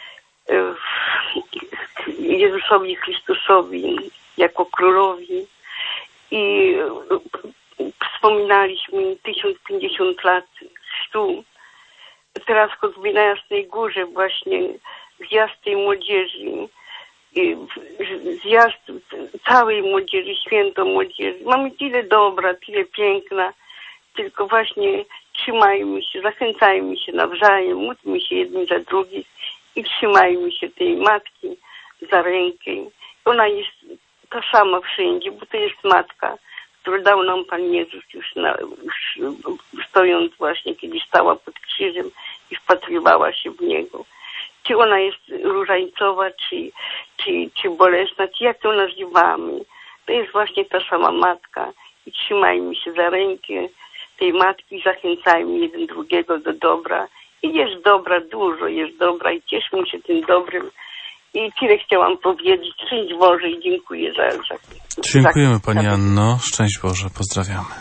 Jezusowi Chrystusowi jako królowi. I wspominaliśmy 1050 lat chrztu. Teraz choćby na Jasnej Górze właśnie zjazd tej młodzieży zjazd całej młodzieży, święto młodzieży. Mamy tyle dobra, tyle piękna, tylko właśnie trzymajmy się, zachęcajmy się nawzajem, módlmy się jedni za drugich i trzymajmy się tej matki za rękę. Ona jest ta sama wszędzie, bo to jest matka, którą dał nam Pan Jezus już stojąc właśnie, kiedy stała pod krzyżem i wpatrywała się w Niego. Czy ona jest różańcowa, czy bolesna, czy jak to nazywamy. To jest właśnie ta sama matka i trzymajmy się za rękę tej matki i zachęcajmy jeden drugiego do dobra. I jest dobra, dużo jest dobra i cieszmy się tym dobrym. I tyle chciałam powiedzieć. Szczęść Boże i dziękuję za Dziękujemy Pani Anno. Szczęść Boże. Pozdrawiamy.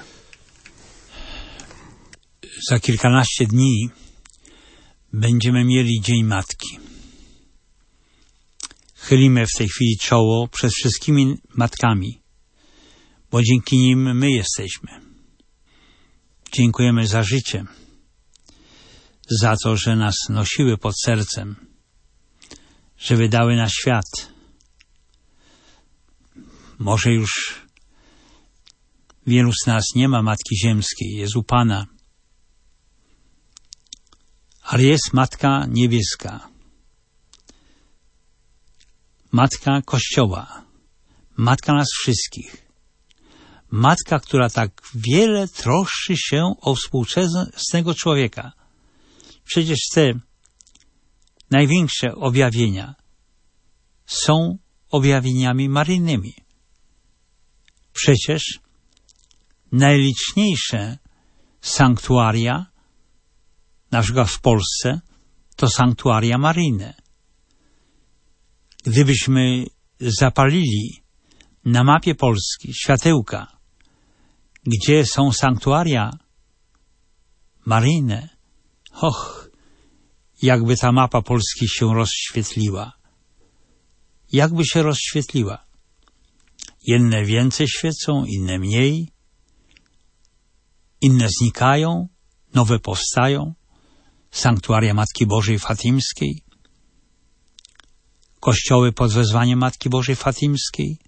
Za kilkanaście dni będziemy mieli Dzień Matki. Chylimy w tej chwili czoło przed wszystkimi matkami, bo dzięki nim my jesteśmy. Dziękujemy za życie, za to, że nas nosiły pod sercem, że wydały na świat. Może już wielu z nas nie ma Matki Ziemskiej, jest u Pana, ale jest Matka Niebieska, Matka Kościoła, Matka nas wszystkich, Matka, która tak wiele troszczy się o współczesnego człowieka. Przecież te największe objawienia są objawieniami maryjnymi. Przecież najliczniejsze sanktuaria, na przykład w Polsce, to sanktuaria maryjne. Gdybyśmy zapalili na mapie Polski światełka, gdzie są sanktuaria maryjne, jakby ta mapa Polski się rozświetliła. Jakby się rozświetliła. Jedne więcej świecą, inne mniej. Inne znikają, nowe powstają. Sanktuaria Matki Bożej Fatimskiej. Kościoły pod wezwaniem Matki Bożej Fatimskiej.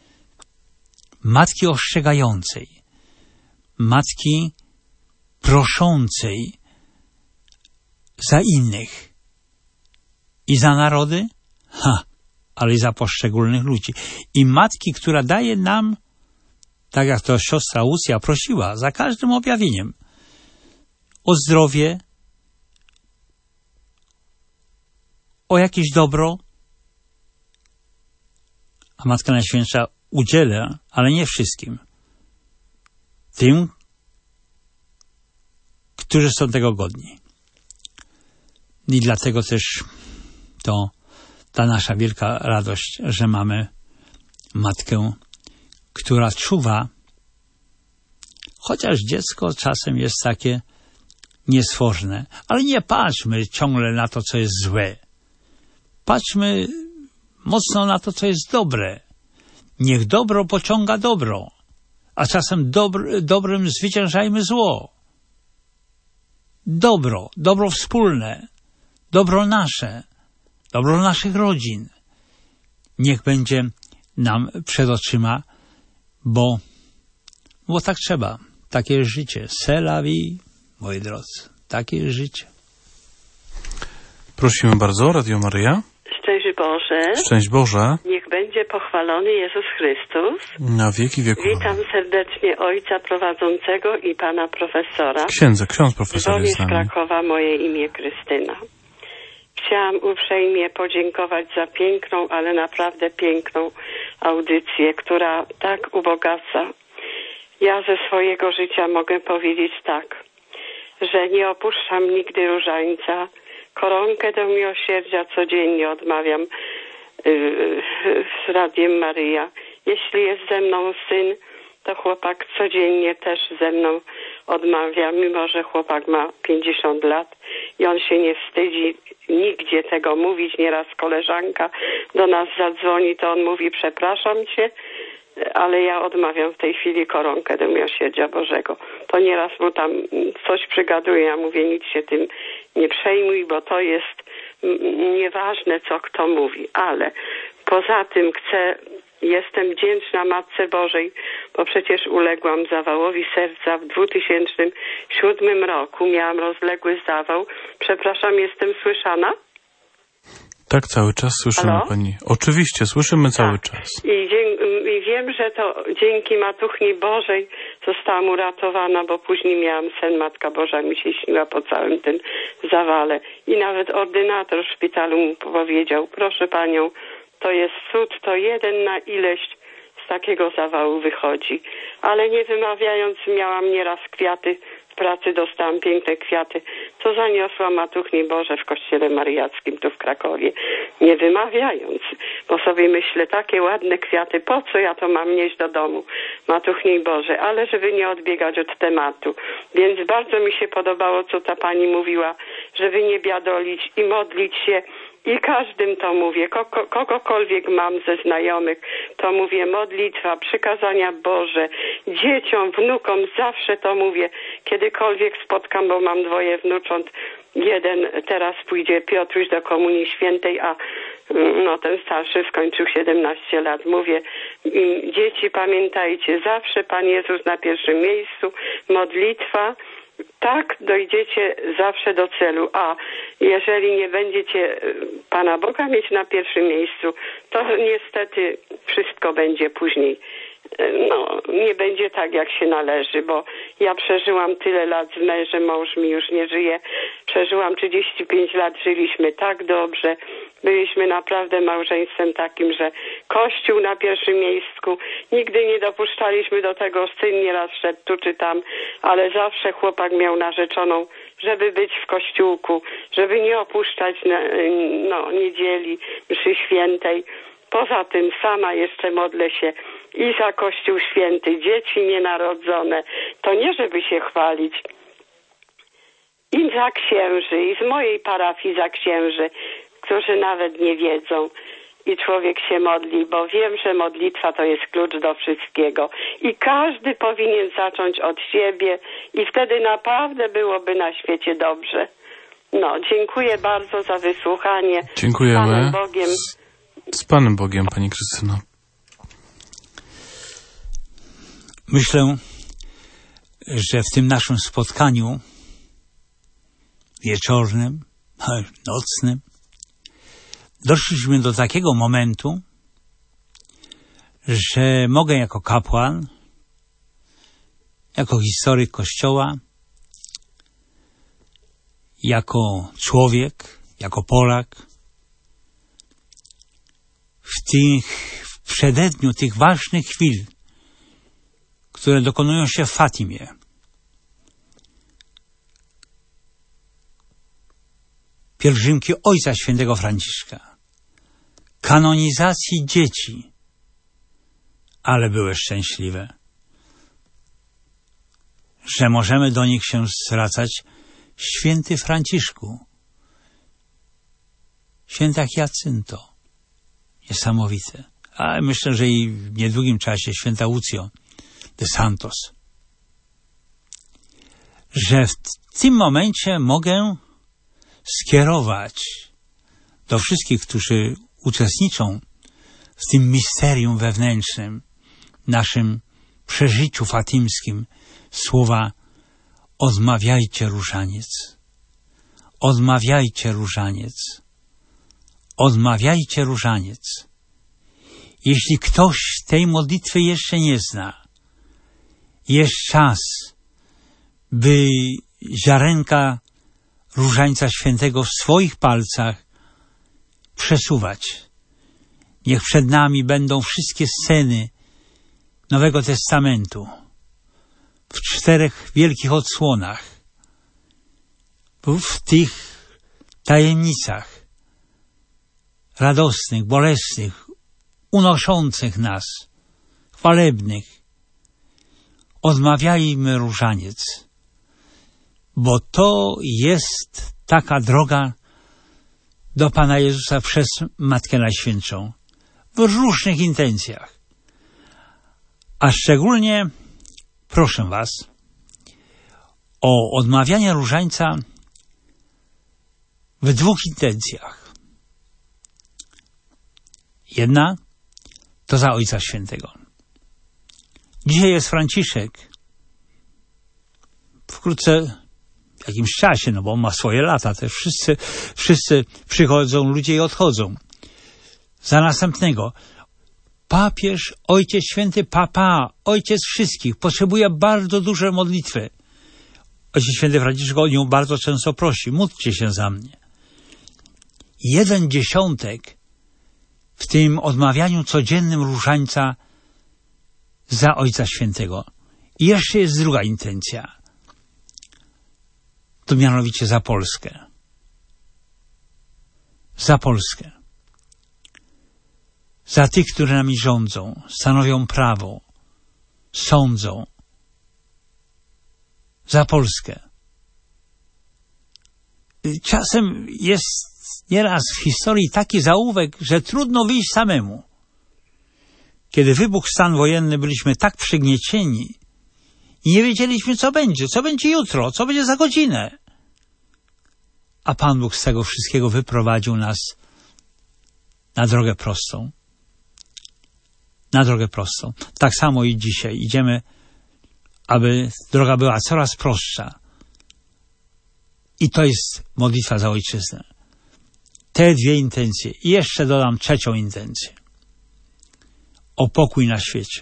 Matki ostrzegającej. Matki proszącej za innych i za narody, ale i za poszczególnych ludzi. I matki, która daje nam, tak jak to siostra Łucja prosiła, za każdym objawieniem, o zdrowie, o jakieś dobro, a Matka Najświętsza udziela, ale nie wszystkim. Tym, którzy są tego godni. I dlatego też to ta nasza wielka radość, że mamy matkę, która czuwa, chociaż dziecko czasem jest takie niesforne, ale nie patrzmy ciągle na to, co jest złe. Patrzmy mocno na to, co jest dobre. Niech dobro pociąga dobro, a czasem dobrem zwyciężajmy zło. Dobro wspólne, dobro nasze, dobro naszych rodzin. Niech będzie nam przed oczyma, bo tak trzeba. Takie jest życie. C'est la vie, moi drodzy. Takie jest życie. Prosimy bardzo, Radio Maryja. Szczęść Boże. Szczęść Boże. Niech będzie pochwalony Jezus Chrystus. Na wieki wieków. Witam serdecznie ojca prowadzącego i pana profesora. Ksiądz profesor jest z nami. Z Krakowa, moje imię Krystyna. Chciałam uprzejmie podziękować za piękną, ale naprawdę piękną audycję, która tak ubogaca. Ja ze swojego życia mogę powiedzieć tak, że nie opuszczam nigdy różańca. Koronkę do miłosierdzia codziennie odmawiam z Radiem Maryja. Jeśli jest ze mną syn, to chłopak codziennie też ze mną odmawia, mimo że chłopak ma 50 lat i on się nie wstydzi nigdzie tego mówić. Nieraz koleżanka do nas zadzwoni, to on mówi: przepraszam cię, ale ja odmawiam w tej chwili koronkę do miłosierdzia Bożego. To nieraz mu tam coś przygaduję, ja mówię: nic się tym nie przejmuj, bo to jest nieważne, co kto mówi, ale Poza tym jestem wdzięczna Matce Bożej, bo przecież uległam zawałowi serca w 2007 roku. Miałam rozległy zawał. Przepraszam, jestem słyszana? Tak, cały czas słyszymy. Halo? Pani. Oczywiście, słyszymy cały czas. I wiem, że to dzięki Matuchni Bożej zostałam uratowana, bo później miałam sen, Matka Boża mi się śniła po całym tym zawale. I nawet ordynator w szpitalu mu powiedział, proszę panią, to jest cud, to jeden na ileś z takiego zawału wychodzi. Ale nie wymawiając, miałam nieraz kwiaty, w pracy dostałam piękne kwiaty, co zaniosła Matuchni Boże w kościele mariackim tu w Krakowie. Nie wymawiając, bo sobie myślę, takie ładne kwiaty, po co ja to mam nieść do domu, Matuchni Boże, ale żeby nie odbiegać od tematu. Więc bardzo mi się podobało, co ta pani mówiła, żeby nie biadolić i modlić się. I każdym to mówię, kogokolwiek mam ze znajomych, to mówię modlitwa, przykazania Boże, dzieciom, wnukom, zawsze to mówię, kiedykolwiek spotkam, bo mam 2 wnucząt, jeden teraz pójdzie Piotruś do Komunii Świętej, a ten starszy skończył 17 lat. Mówię, dzieci pamiętajcie, zawsze Pan Jezus na pierwszym miejscu, modlitwa, tak dojdziecie zawsze do celu, a jeżeli nie będziecie Pana Boga mieć na pierwszym miejscu, to niestety wszystko będzie później, nie będzie tak, jak się należy, bo ja przeżyłam tyle lat z mężem, mąż mi już nie żyje, przeżyłam 35 lat, żyliśmy tak dobrze, byliśmy naprawdę małżeństwem takim, że Kościół na pierwszym miejscu, nigdy nie dopuszczaliśmy do tego, syn nieraz szedł tu czy tam, ale zawsze chłopak miał narzeczoną, żeby być w kościółku, żeby nie opuszczać niedzieli, mszy świętej. Poza tym sama jeszcze modlę się i za Kościół Święty, dzieci nienarodzone, to nie żeby się chwalić, i za księży, i z mojej parafii za księży, którzy nawet nie wiedzą. I człowiek się modli, bo wiem, że modlitwa to jest klucz do wszystkiego. I każdy powinien zacząć od siebie i wtedy naprawdę byłoby na świecie dobrze. Dziękuję bardzo za wysłuchanie. Dziękujemy. Z Panem Bogiem. Z Panem Bogiem, Pani Krystyno. Myślę, że w tym naszym spotkaniu wieczornym, nocnym, doszliśmy do takiego momentu, że mogę jako kapłan, jako historyk Kościoła, jako człowiek, jako Polak, w przededniu tych ważnych chwil, które dokonują się w Fatimie, pielgrzymki Ojca Świętego Franciszka, kanonizacji dzieci, ale były szczęśliwe, że możemy do nich się zwracać: Święty Franciszku, Święta Hiacynto. Niesamowite. A myślę, że i w niedługim czasie Święta Lucio de Santos. Że w tym momencie mogę skierować do wszystkich, którzy uczestniczą w tym misterium wewnętrznym, naszym przeżyciu fatimskim, słowa: odmawiajcie różaniec, odmawiajcie różaniec, odmawiajcie różaniec. Jeśli ktoś tej modlitwy jeszcze nie zna, jest czas, by ziarenka Różańca Świętego w swoich palcach przesuwać. Niech przed nami będą wszystkie sceny Nowego Testamentu w 4 wielkich odsłonach, w tych tajemnicach radosnych, bolesnych, unoszących nas, chwalebnych. Odmawiajmy różaniec, bo to jest taka droga do Pana Jezusa przez Matkę Najświętszą w różnych intencjach. A szczególnie proszę Was o odmawianie różańca w 2 intencjach. Jedna to za Ojca Świętego. Dzisiaj jest Franciszek. Wkrótce, w jakimś czasie, no bo on ma swoje lata, też wszyscy przychodzą, ludzie i odchodzą. Za następnego. Papież, Ojciec Święty, Papa, Ojciec wszystkich, potrzebuje bardzo duże modlitwy. Ojciec Święty Franciszek o nią bardzo często prosi, módlcie się za mnie. 1/10 w tym odmawianiu codziennym różańca za Ojca Świętego. I jeszcze jest druga intencja. To mianowicie za Polskę. Za Polskę. Za tych, którzy nami rządzą, stanowią prawo, sądzą. Za Polskę. Czasem jest nieraz w historii taki zaułek, że trudno wyjść samemu. Kiedy wybuchł stan wojenny, byliśmy tak przygniecieni i nie wiedzieliśmy, co będzie jutro, co będzie za godzinę. A Pan Bóg z tego wszystkiego wyprowadził nas na drogę prostą. Na drogę prostą. Tak samo i dzisiaj. Idziemy, aby droga była coraz prostsza. I to jest modlitwa za Ojczyznę. Te dwie intencje. I jeszcze dodam trzecią intencję. O pokój na świecie.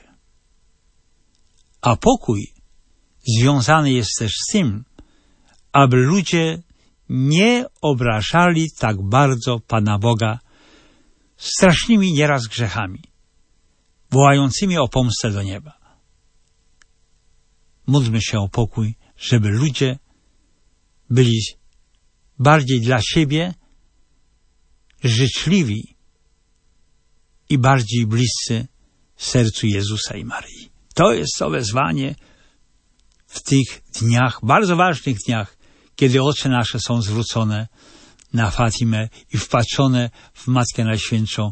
A pokój związany jest też z tym, aby ludzie nie obrażali tak bardzo Pana Boga strasznymi nieraz grzechami, wołającymi o pomstę do nieba. Módlmy się o pokój, żeby ludzie byli bardziej dla siebie życzliwi i bardziej bliscy sercu Jezusa i Maryi. To jest to wezwanie w tych dniach, bardzo ważnych dniach, kiedy oczy nasze są zwrócone na Fatimę i wpatrzone w Matkę Najświętszą,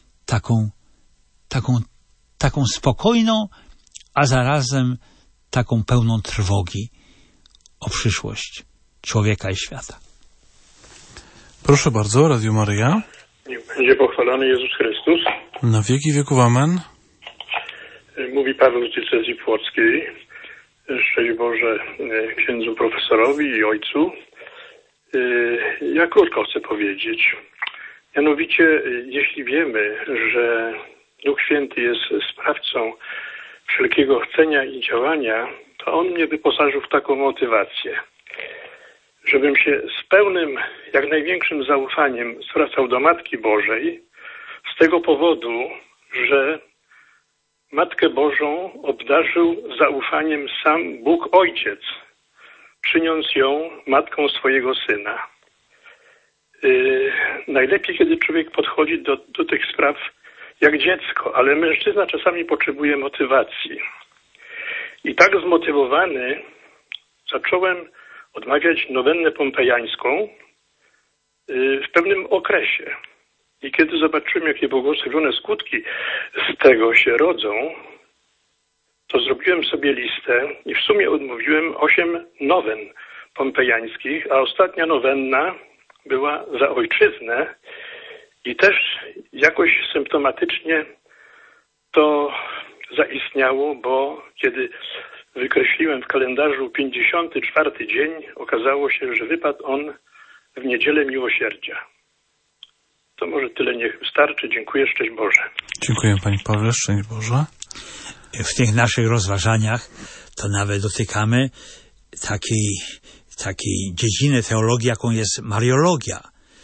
taką spokojną, a zarazem taką pełną trwogi o przyszłość człowieka i świata. Proszę bardzo, Radio Maryja. Niech będzie pochwalony Jezus Chrystus. Na wieki wieków amen. Mówi Paweł z diecezji płockiej. Szczęść Boże księdzu profesorowi i ojcu. Ja krótko chcę powiedzieć. Mianowicie, jeśli wiemy, że Duch Święty jest sprawcą wszelkiego chcenia i działania, to On mnie wyposażył w taką motywację, żebym się z pełnym, jak największym zaufaniem zwracał do Matki Bożej, z tego powodu, że Matkę Bożą obdarzył zaufaniem sam Bóg Ojciec, czyniąc ją matką swojego Syna. Najlepiej, kiedy człowiek podchodzi do tych spraw jak dziecko, ale mężczyzna czasami potrzebuje motywacji. I tak zmotywowany zacząłem odmawiać nowennę pompejańską w pewnym okresie. I kiedy zobaczyłem, jakie błogosławione skutki z tego się rodzą, to zrobiłem sobie listę i w sumie odmówiłem 8 nowen pompejańskich, a ostatnia nowenna była za Ojczyznę i też jakoś symptomatycznie to zaistniało, bo kiedy wykreśliłem w kalendarzu 54 dzień, okazało się, że wypadł on w Niedzielę Miłosierdzia. To może tyle niech wystarczy. Dziękuję. Szczęść Boże. Dziękuję Panie Pawle. Szczęść Boże. W tych naszych rozważaniach to nawet dotykamy takiej dziedziny teologii, jaką jest mariologia.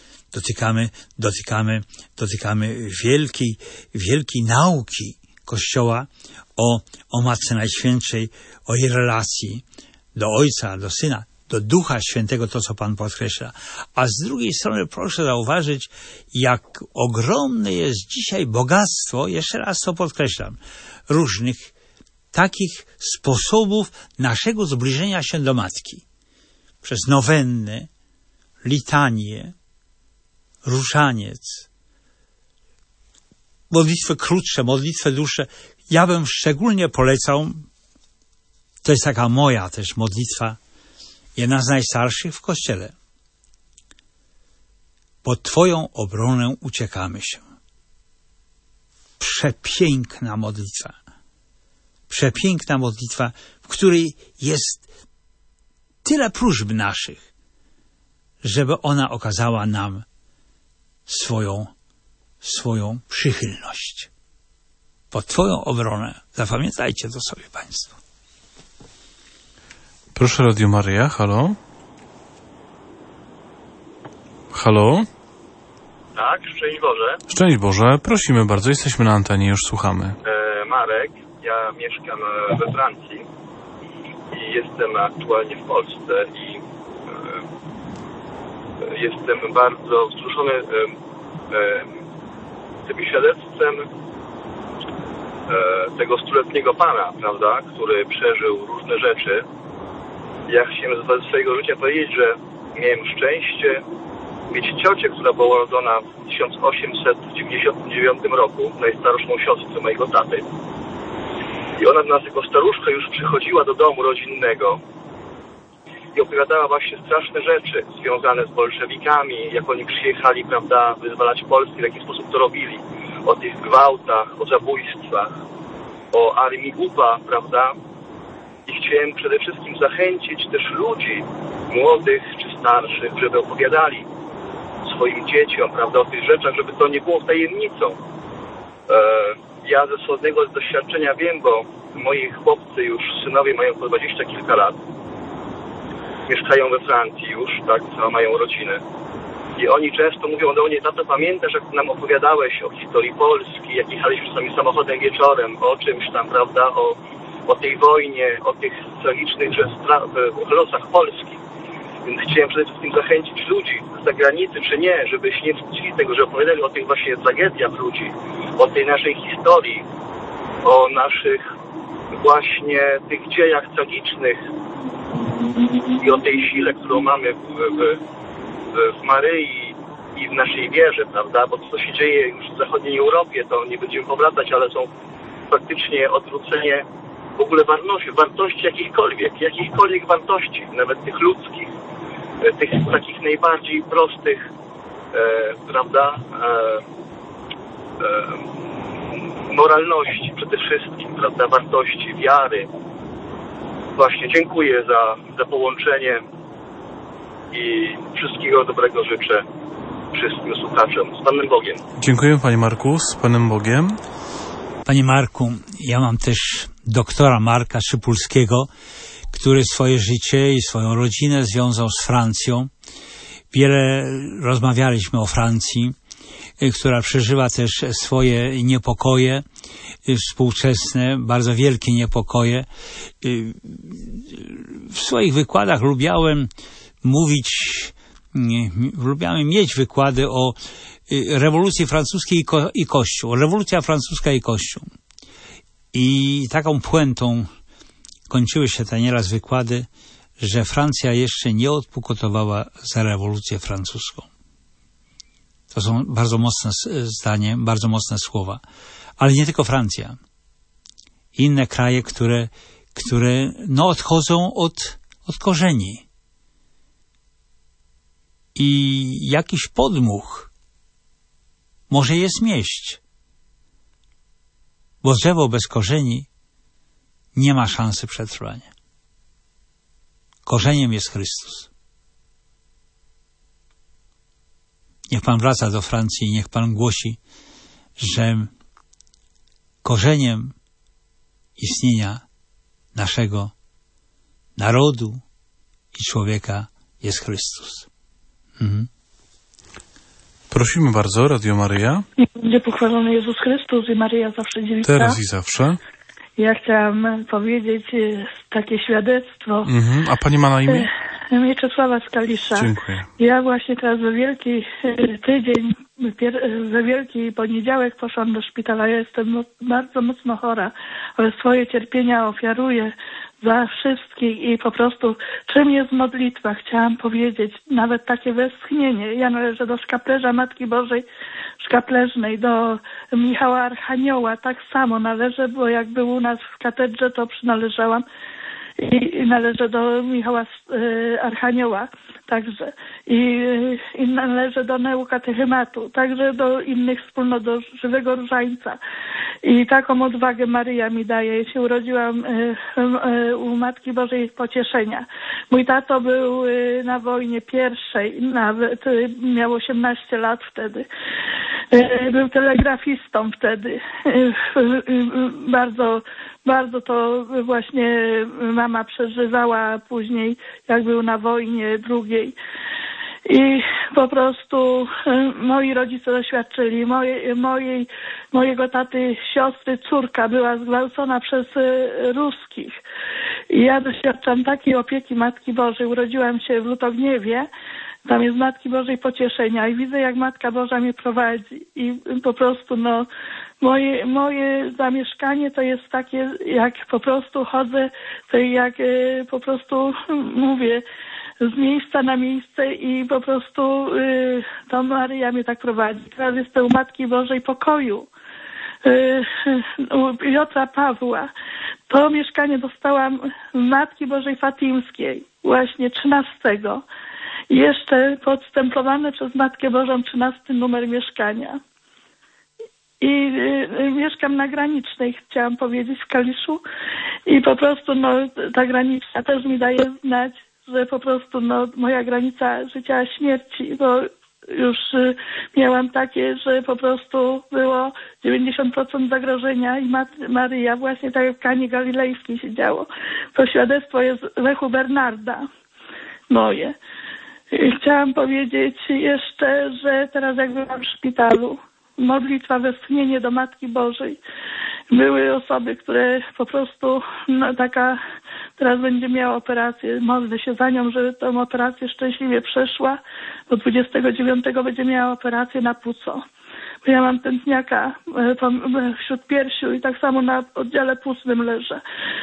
Dotykamy wielkiej nauki Kościoła o Matce Najświętszej, o jej relacji do Ojca, do Syna, do Ducha Świętego, to co Pan podkreśla. A z drugiej strony proszę zauważyć, jak ogromne jest dzisiaj bogactwo, jeszcze raz to podkreślam, różnych takich sposobów naszego zbliżenia się do Matki. Przez nowenny, litanie, różaniec, modlitwy krótsze, modlitwy dłuższe. Ja bym szczególnie polecał, to jest taka moja też modlitwa, jedna z najstarszych w Kościele. Pod Twoją obronę uciekamy się. przepiękna modlitwa. Przepiękna modlitwa, w której jest tyle próśb naszych, żeby ona okazała nam swoją przychylność. Pod Twoją obronę. Zapamiętajcie to sobie Państwo. Proszę, Radio Maryja, halo? Halo? Tak, szczęść Boże. Szczęść Boże, prosimy bardzo, jesteśmy na antenie, już słuchamy. Marek, ja mieszkam we Francji i jestem aktualnie w Polsce i jestem bardzo wzruszony tym świadectwem tego 100-letniego pana, prawda, który przeżył różne rzeczy. Ja chciałem ze swojego życia powiedzieć, że miałem szczęście mieć ciocię, która była urodzona w 1899 roku, najstarszą siostrę mojego taty. I ona do nas jako staruszka już przychodziła do domu rodzinnego i opowiadała właśnie straszne rzeczy związane z bolszewikami, jak oni przyjechali, prawda, wyzwalać Polskę, w jaki sposób to robili. O tych gwałtach, o zabójstwach, o armii UPA, prawda. I chciałem przede wszystkim zachęcić też ludzi, młodych czy starszych, żeby opowiadali swoim dzieciom, prawda, o tych rzeczach, żeby to nie było tajemnicą. Ja ze swojego doświadczenia wiem, bo moi chłopcy już, synowie mają po 20 kilka lat, mieszkają we Francji już, tak, mają rodzinę. I oni często mówią do mnie: tato, pamiętasz, jak nam opowiadałeś o historii Polski, jak jechaliśmy czasami samochodem wieczorem, o czymś tam, prawda, o tej wojnie, o tych tragicznych losach Polski. Więc chciałem przede wszystkim zachęcić ludzi z zagranicy, czy nie, żeby się nie wstydzili tego, że opowiadali o tych właśnie tragediach ludzi, o tej naszej historii, o naszych właśnie tych dziejach tragicznych i o tej sile, którą mamy w Maryi i w naszej wierze, prawda? Bo to, co się dzieje już w zachodniej Europie, to nie będziemy powracać, ale są faktycznie odwrócenie w ogóle wartości jakichkolwiek wartości, nawet tych ludzkich, tych takich najbardziej prostych, prawda, moralności przede wszystkim, prawda, wartości, wiary. Właśnie dziękuję za połączenie i wszystkiego dobrego życzę wszystkim słuchaczom. Z Panem Bogiem. Dziękuję, Panie Marku, z Panem Bogiem. Panie Marku, ja mam też doktora Marka Szypulskiego, który swoje życie i swoją rodzinę związał z Francją. Wiele rozmawialiśmy o Francji, która przeżywa też swoje niepokoje współczesne, bardzo wielkie niepokoje. W swoich wykładach lubiałem mieć wykłady o rewolucji francuskiej i Kościół. Rewolucja francuska i Kościół. I taką puentą kończyły się te nieraz wykłady, że Francja jeszcze nie odpokutowała za rewolucję francuską. To są bardzo mocne zdanie, bardzo mocne słowa. Ale nie tylko Francja. Inne kraje, które odchodzą od korzeni. I jakiś podmuch może je zmieść. Bo drzewo bez korzeni nie ma szansy przetrwania. Korzeniem jest Chrystus. Niech Pan wraca do Francji i niech Pan głosi, że korzeniem istnienia naszego narodu i człowieka jest Chrystus. Prosimy bardzo, Radio Maryja. Będzie pochwalony Jezus Chrystus i Maryja zawsze dziewica. Teraz i zawsze. Ja chciałam powiedzieć takie świadectwo. A Pani ma na imię? Mieczysława z Kalisza. Dziękuję. Ja właśnie teraz we Wielki tydzień, we Wielki poniedziałek poszłam do szpitala. Ja jestem bardzo mocno chora, ale swoje cierpienia ofiaruję za wszystkich i po prostu czym jest modlitwa, chciałam powiedzieć, nawet takie westchnienie. Ja należę do szkaplerza Matki Bożej Szkapleżnej, do Michała Archanioła, tak samo należę, bo jak był u nas w katedrze, to przynależałam. i należę do Michała Archanioła także i należę do Neukatechematu, także do innych wspólnot, do Żywego Różańca. I taką odwagę Maryja mi daje. Ja się urodziłam u Matki Bożej Pocieszenia. Mój tato był na wojnie pierwszej, nawet miał 18 lat wtedy. Był telegrafistą wtedy. Bardzo to właśnie mama przeżywała później, jak był na wojnie drugiej. I po prostu moi rodzice doświadczyli. Mojego taty siostry córka była zgwałcona przez ruskich. I ja doświadczam takiej opieki Matki Bożej. Urodziłam się w Lutogniewie. Tam jest Matki Bożej Pocieszenia i widzę, jak Matka Boża mnie prowadzi. I po prostu moje zamieszkanie to jest takie, jak po prostu chodzę, to jak po prostu mówię z miejsca na miejsce i po prostu to Maryja mnie tak prowadzi. Teraz jestem u Matki Bożej Pokoju, u Piotra Pawła. To mieszkanie dostałam z Matki Bożej Fatimskiej, właśnie 13. Jeszcze podstemplowane przez Matkę Bożą 13 numer mieszkania. I mieszkam na Granicznej, chciałam powiedzieć, w Kaliszu. I po prostu ta granica też mi daje znać, że po prostu moja granica życia a śmierci, bo już miałam takie, że po prostu było 90% zagrożenia i Maryja, właśnie tak jak w Kanie Galilejskiej się działo. To świadectwo jest Lechu Bernarda moje. I chciałam powiedzieć jeszcze, że teraz jak byłam w szpitalu, modlitwa, westchnienie do Matki Bożej. Były osoby, które po prostu teraz będzie miała operację. Modlę się za nią, żeby tę operację szczęśliwie przeszła. Do 29 będzie miała operację na płuco. Bo ja mam tętniaka wśród piersiu i tak samo na oddziale płucnym leżę.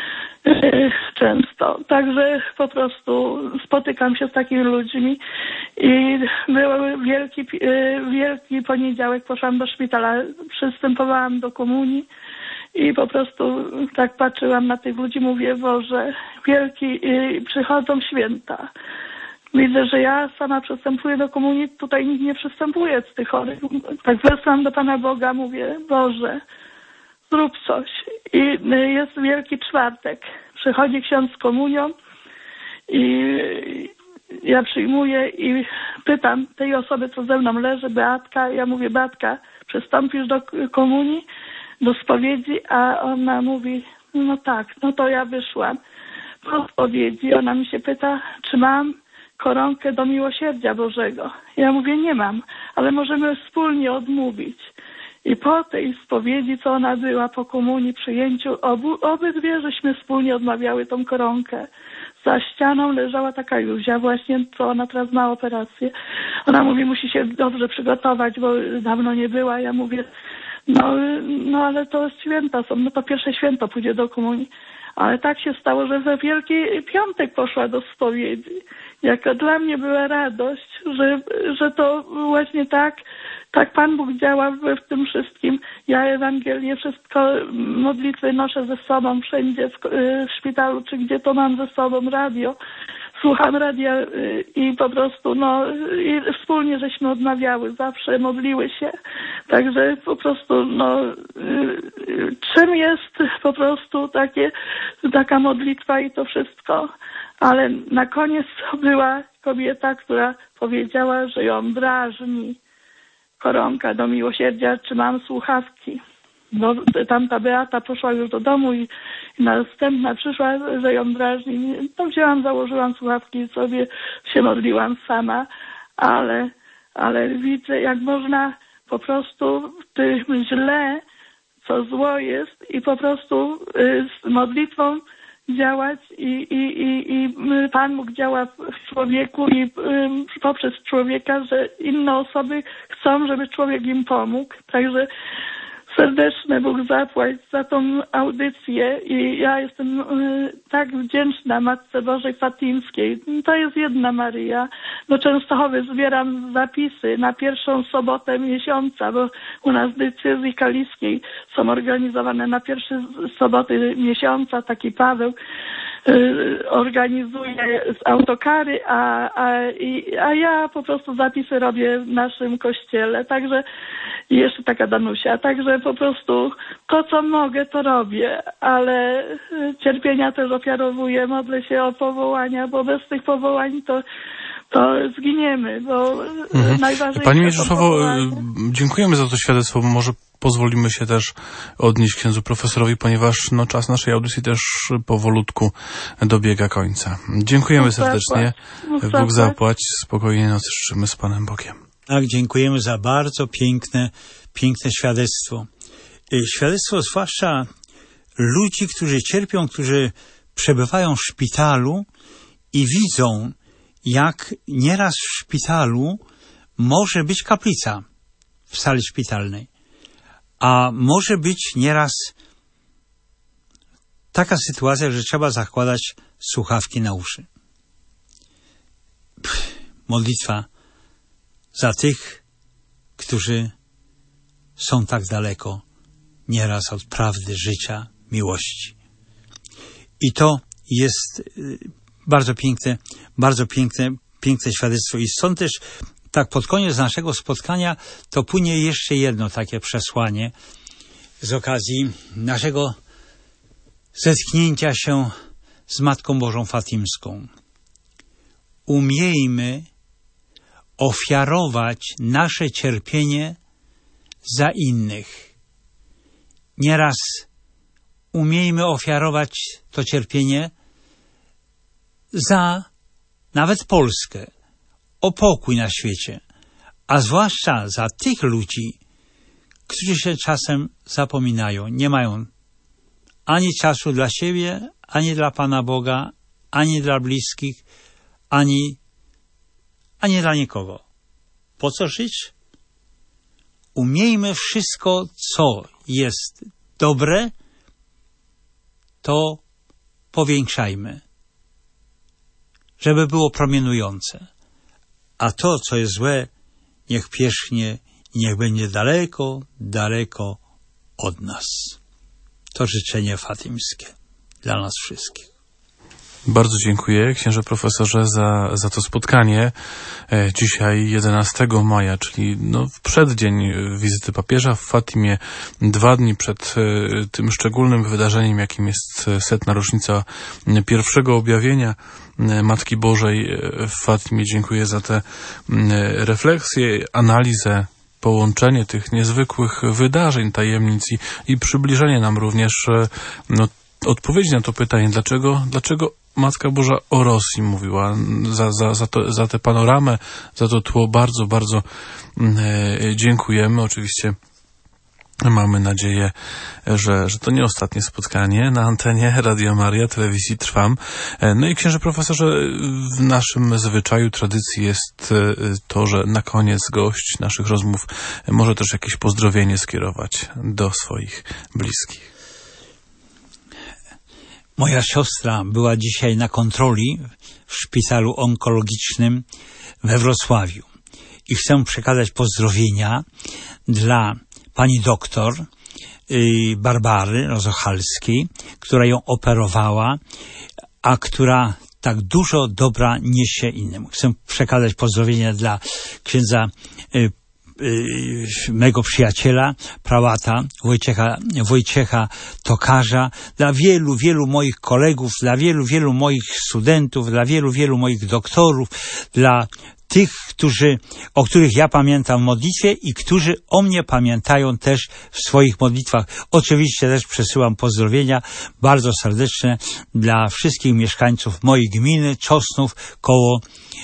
Często. Także po prostu spotykam się z takimi ludźmi i był wielki poniedziałek, poszłam do szpitala, przystępowałam do komunii i po prostu tak patrzyłam na tych ludzi, mówię, Boże, przychodzą święta. Widzę, że ja sama przystępuję do komunii, tutaj nikt nie przystępuje z tych chorych. Tak wezwałam do Pana Boga, mówię, Boże, zrób coś. I jest Wielki Czwartek. Przychodzi ksiądz z komunią i ja przyjmuję i pytam tej osoby, co ze mną leży, Beatka. Ja mówię, Beatka, przystąpisz do komunii, do spowiedzi? A ona mówi, no tak, no to ja wyszłam. Po spowiedzi ona mi się pyta, czy mam koronkę do miłosierdzia Bożego. Ja mówię, nie mam, ale możemy wspólnie odmówić. I po tej spowiedzi, co ona była, po komunii, przyjęciu, obydwie żeśmy wspólnie odmawiały tą koronkę. Za ścianą leżała taka Józia właśnie, co ona teraz ma operację. Ona mówi, musi się dobrze przygotować, bo dawno nie była. Ja mówię, no ale to święta są, no to pierwsze święto pójdzie do komunii. Ale tak się stało, że we Wielki Piątek poszła do spowiedzi. Jaka dla mnie była radość, że to właśnie tak Pan Bóg działa w tym wszystkim. Ja Ewangelię, wszystko, modlitwy noszę ze sobą wszędzie, w szpitalu, czy gdzie to mam ze sobą, radio. Słucham radia i po prostu, i wspólnie żeśmy odmawiały, zawsze modliły się. Także po prostu, czym jest po prostu taka modlitwa i to wszystko. Ale na koniec była kobieta, która powiedziała, że ją drażni koronka do miłosierdzia, czy mam słuchawki. Bo tamta Beata poszła już do domu i następna przyszła, że ją drażni. To wzięłam, założyłam słuchawki i sobie się modliłam sama, ale widzę, jak można po prostu w tym źle, co zło jest i po prostu z modlitwą działać i Pan Bóg działa w człowieku i poprzez człowieka, że inne osoby chcą, żeby człowiek im pomógł. Także serdeczne Bóg zapłać za tą audycję i ja jestem tak wdzięczna Matce Bożej Fatimskiej. To jest jedna Maryja. Do Częstochowy zbieram zapisy na pierwszą sobotę miesiąca, bo u nas w diecezji kaliskiej są organizowane na pierwsze soboty miesiąca, taki Paweł. organizuje autokary, a ja po prostu zapisy robię w naszym kościele. Także jeszcze taka Danusia. Także po prostu to, co mogę, to robię, ale cierpienia też ofiarowuję, modlę się o powołania, bo bez tych powołań to zginiemy, bo najważniejsze... Pani Mieczysławo, dziękujemy za to świadectwo, bo może pozwolimy się też odnieść księdzu profesorowi, ponieważ czas naszej audycji też powolutku dobiega końca. Dziękujemy serdecznie. Bóg zapłać. Spokojnej nocy życzymy z Panem Bogiem. Tak, dziękujemy za bardzo piękne świadectwo. Świadectwo zwłaszcza ludzi, którzy cierpią, którzy przebywają w szpitalu i widzą, jak nieraz w szpitalu może być kaplica w sali szpitalnej, a może być nieraz taka sytuacja, że trzeba zakładać słuchawki na uszy. Modlitwa za tych, którzy są tak daleko nieraz od prawdy, życia, miłości. I to jest bardzo piękne świadectwo. I stąd też tak pod koniec naszego spotkania to płynie jeszcze jedno takie przesłanie z okazji naszego zetknięcia się z Matką Bożą Fatimską. Umiejmy ofiarować nasze cierpienie za innych. Nieraz umiejmy ofiarować to cierpienie za nawet Polskę, o pokój na świecie, a zwłaszcza za tych ludzi, którzy się czasem zapominają, nie mają ani czasu dla siebie, ani dla Pana Boga, ani dla bliskich, ani dla nikogo. Po co żyć? Umiejmy wszystko, co jest dobre, to powiększajmy, żeby było promienujące. A to, co jest złe, niech pierzchnie i niech będzie daleko, daleko od nas. To życzenie fatimskie dla nas wszystkich. Bardzo dziękuję, księże profesorze, za to spotkanie. Dzisiaj 11 maja, czyli w przeddzień wizyty papieża w Fatimie, 2 dni przed tym szczególnym wydarzeniem, jakim jest 100. rocznica pierwszego objawienia Matki Bożej w Fatimie. Dziękuję za te refleksje, analizę, połączenie tych niezwykłych wydarzeń, tajemnic i przybliżenie nam również odpowiedzi na to pytanie, dlaczego Matka Boża o Rosji mówiła. Za tę panoramę, za to tło bardzo, bardzo dziękujemy. Oczywiście mamy nadzieję, że to nie ostatnie spotkanie na antenie Radio Maria, telewizji Trwam. No i księże profesorze, w naszym zwyczaju, tradycji jest to, że na koniec gość naszych rozmów może też jakieś pozdrowienie skierować do swoich bliskich. Moja siostra była dzisiaj na kontroli w szpitalu onkologicznym we Wrocławiu i chcę przekazać pozdrowienia dla pani doktor Barbary Rozochalskiej, która ją operowała, a która tak dużo dobra niesie innym. Chcę przekazać pozdrowienia dla księdza mego przyjaciela, prałata Wojciecha Tokarza, dla wielu moich kolegów, dla wielu moich studentów, dla wielu moich doktorów, dla tych, o których ja pamiętam w modlitwie i którzy o mnie pamiętają też w swoich modlitwach. Oczywiście też przesyłam pozdrowienia bardzo serdeczne dla wszystkich mieszkańców mojej gminy, Czosnów, koło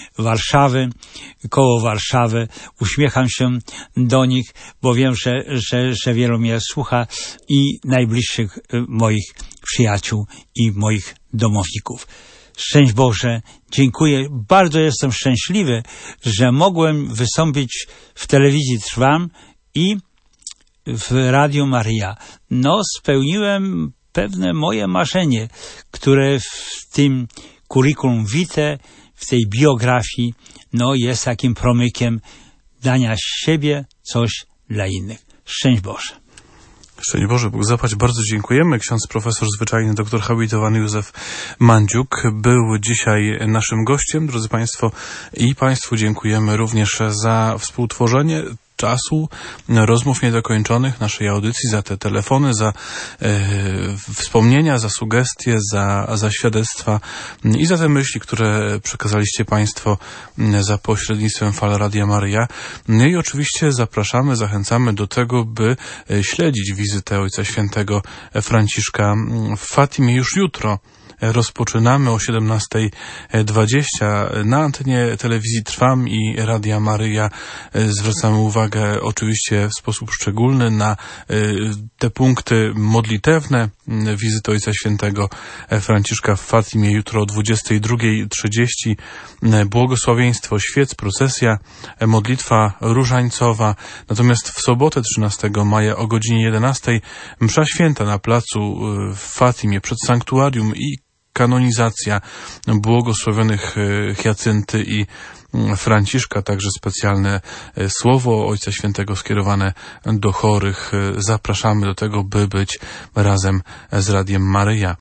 Warszawy. Uśmiecham się do nich, bo wiem, że wielu mnie słucha i najbliższych moich przyjaciół i moich domowników. Szczęść Boże, dziękuję. Bardzo jestem szczęśliwy, że mogłem wystąpić w telewizji Trwam i w Radiu Maria. Spełniłem pewne moje marzenie, które w tym curriculum vitae, w tej biografii, jest takim promykiem dania z siebie coś dla innych. Szczęść Boże. Szczęść Boże, Bóg zapłać. Bardzo dziękujemy. Ksiądz profesor zwyczajny, doktor habilitowany Józef Mandziuk był dzisiaj naszym gościem, drodzy Państwo, i Państwu dziękujemy również za współtworzenie czasu rozmów niedokończonych naszej audycji, za te telefony, za wspomnienia, za sugestie, za świadectwa i za te myśli, które przekazaliście Państwo za pośrednictwem fal Radia Maryja. No i oczywiście zapraszamy, zachęcamy do tego, by śledzić wizytę Ojca Świętego Franciszka w Fatimie już jutro. Rozpoczynamy o 17:20 na antenie telewizji Trwam i Radia Maryja. Zwracamy uwagę oczywiście w sposób szczególny na te punkty modlitewne wizyty Ojca Świętego Franciszka w Fatimie jutro o 22:30. Błogosławieństwo świec, procesja, modlitwa różańcowa. Natomiast w sobotę 13 maja o godzinie 11 msza święta na placu w Fatimie przed sanktuarium i kanonizacja błogosławionych Hiacynty i Franciszka, także specjalne słowo Ojca Świętego skierowane do chorych. Zapraszamy do tego, by być razem z Radiem Maryja.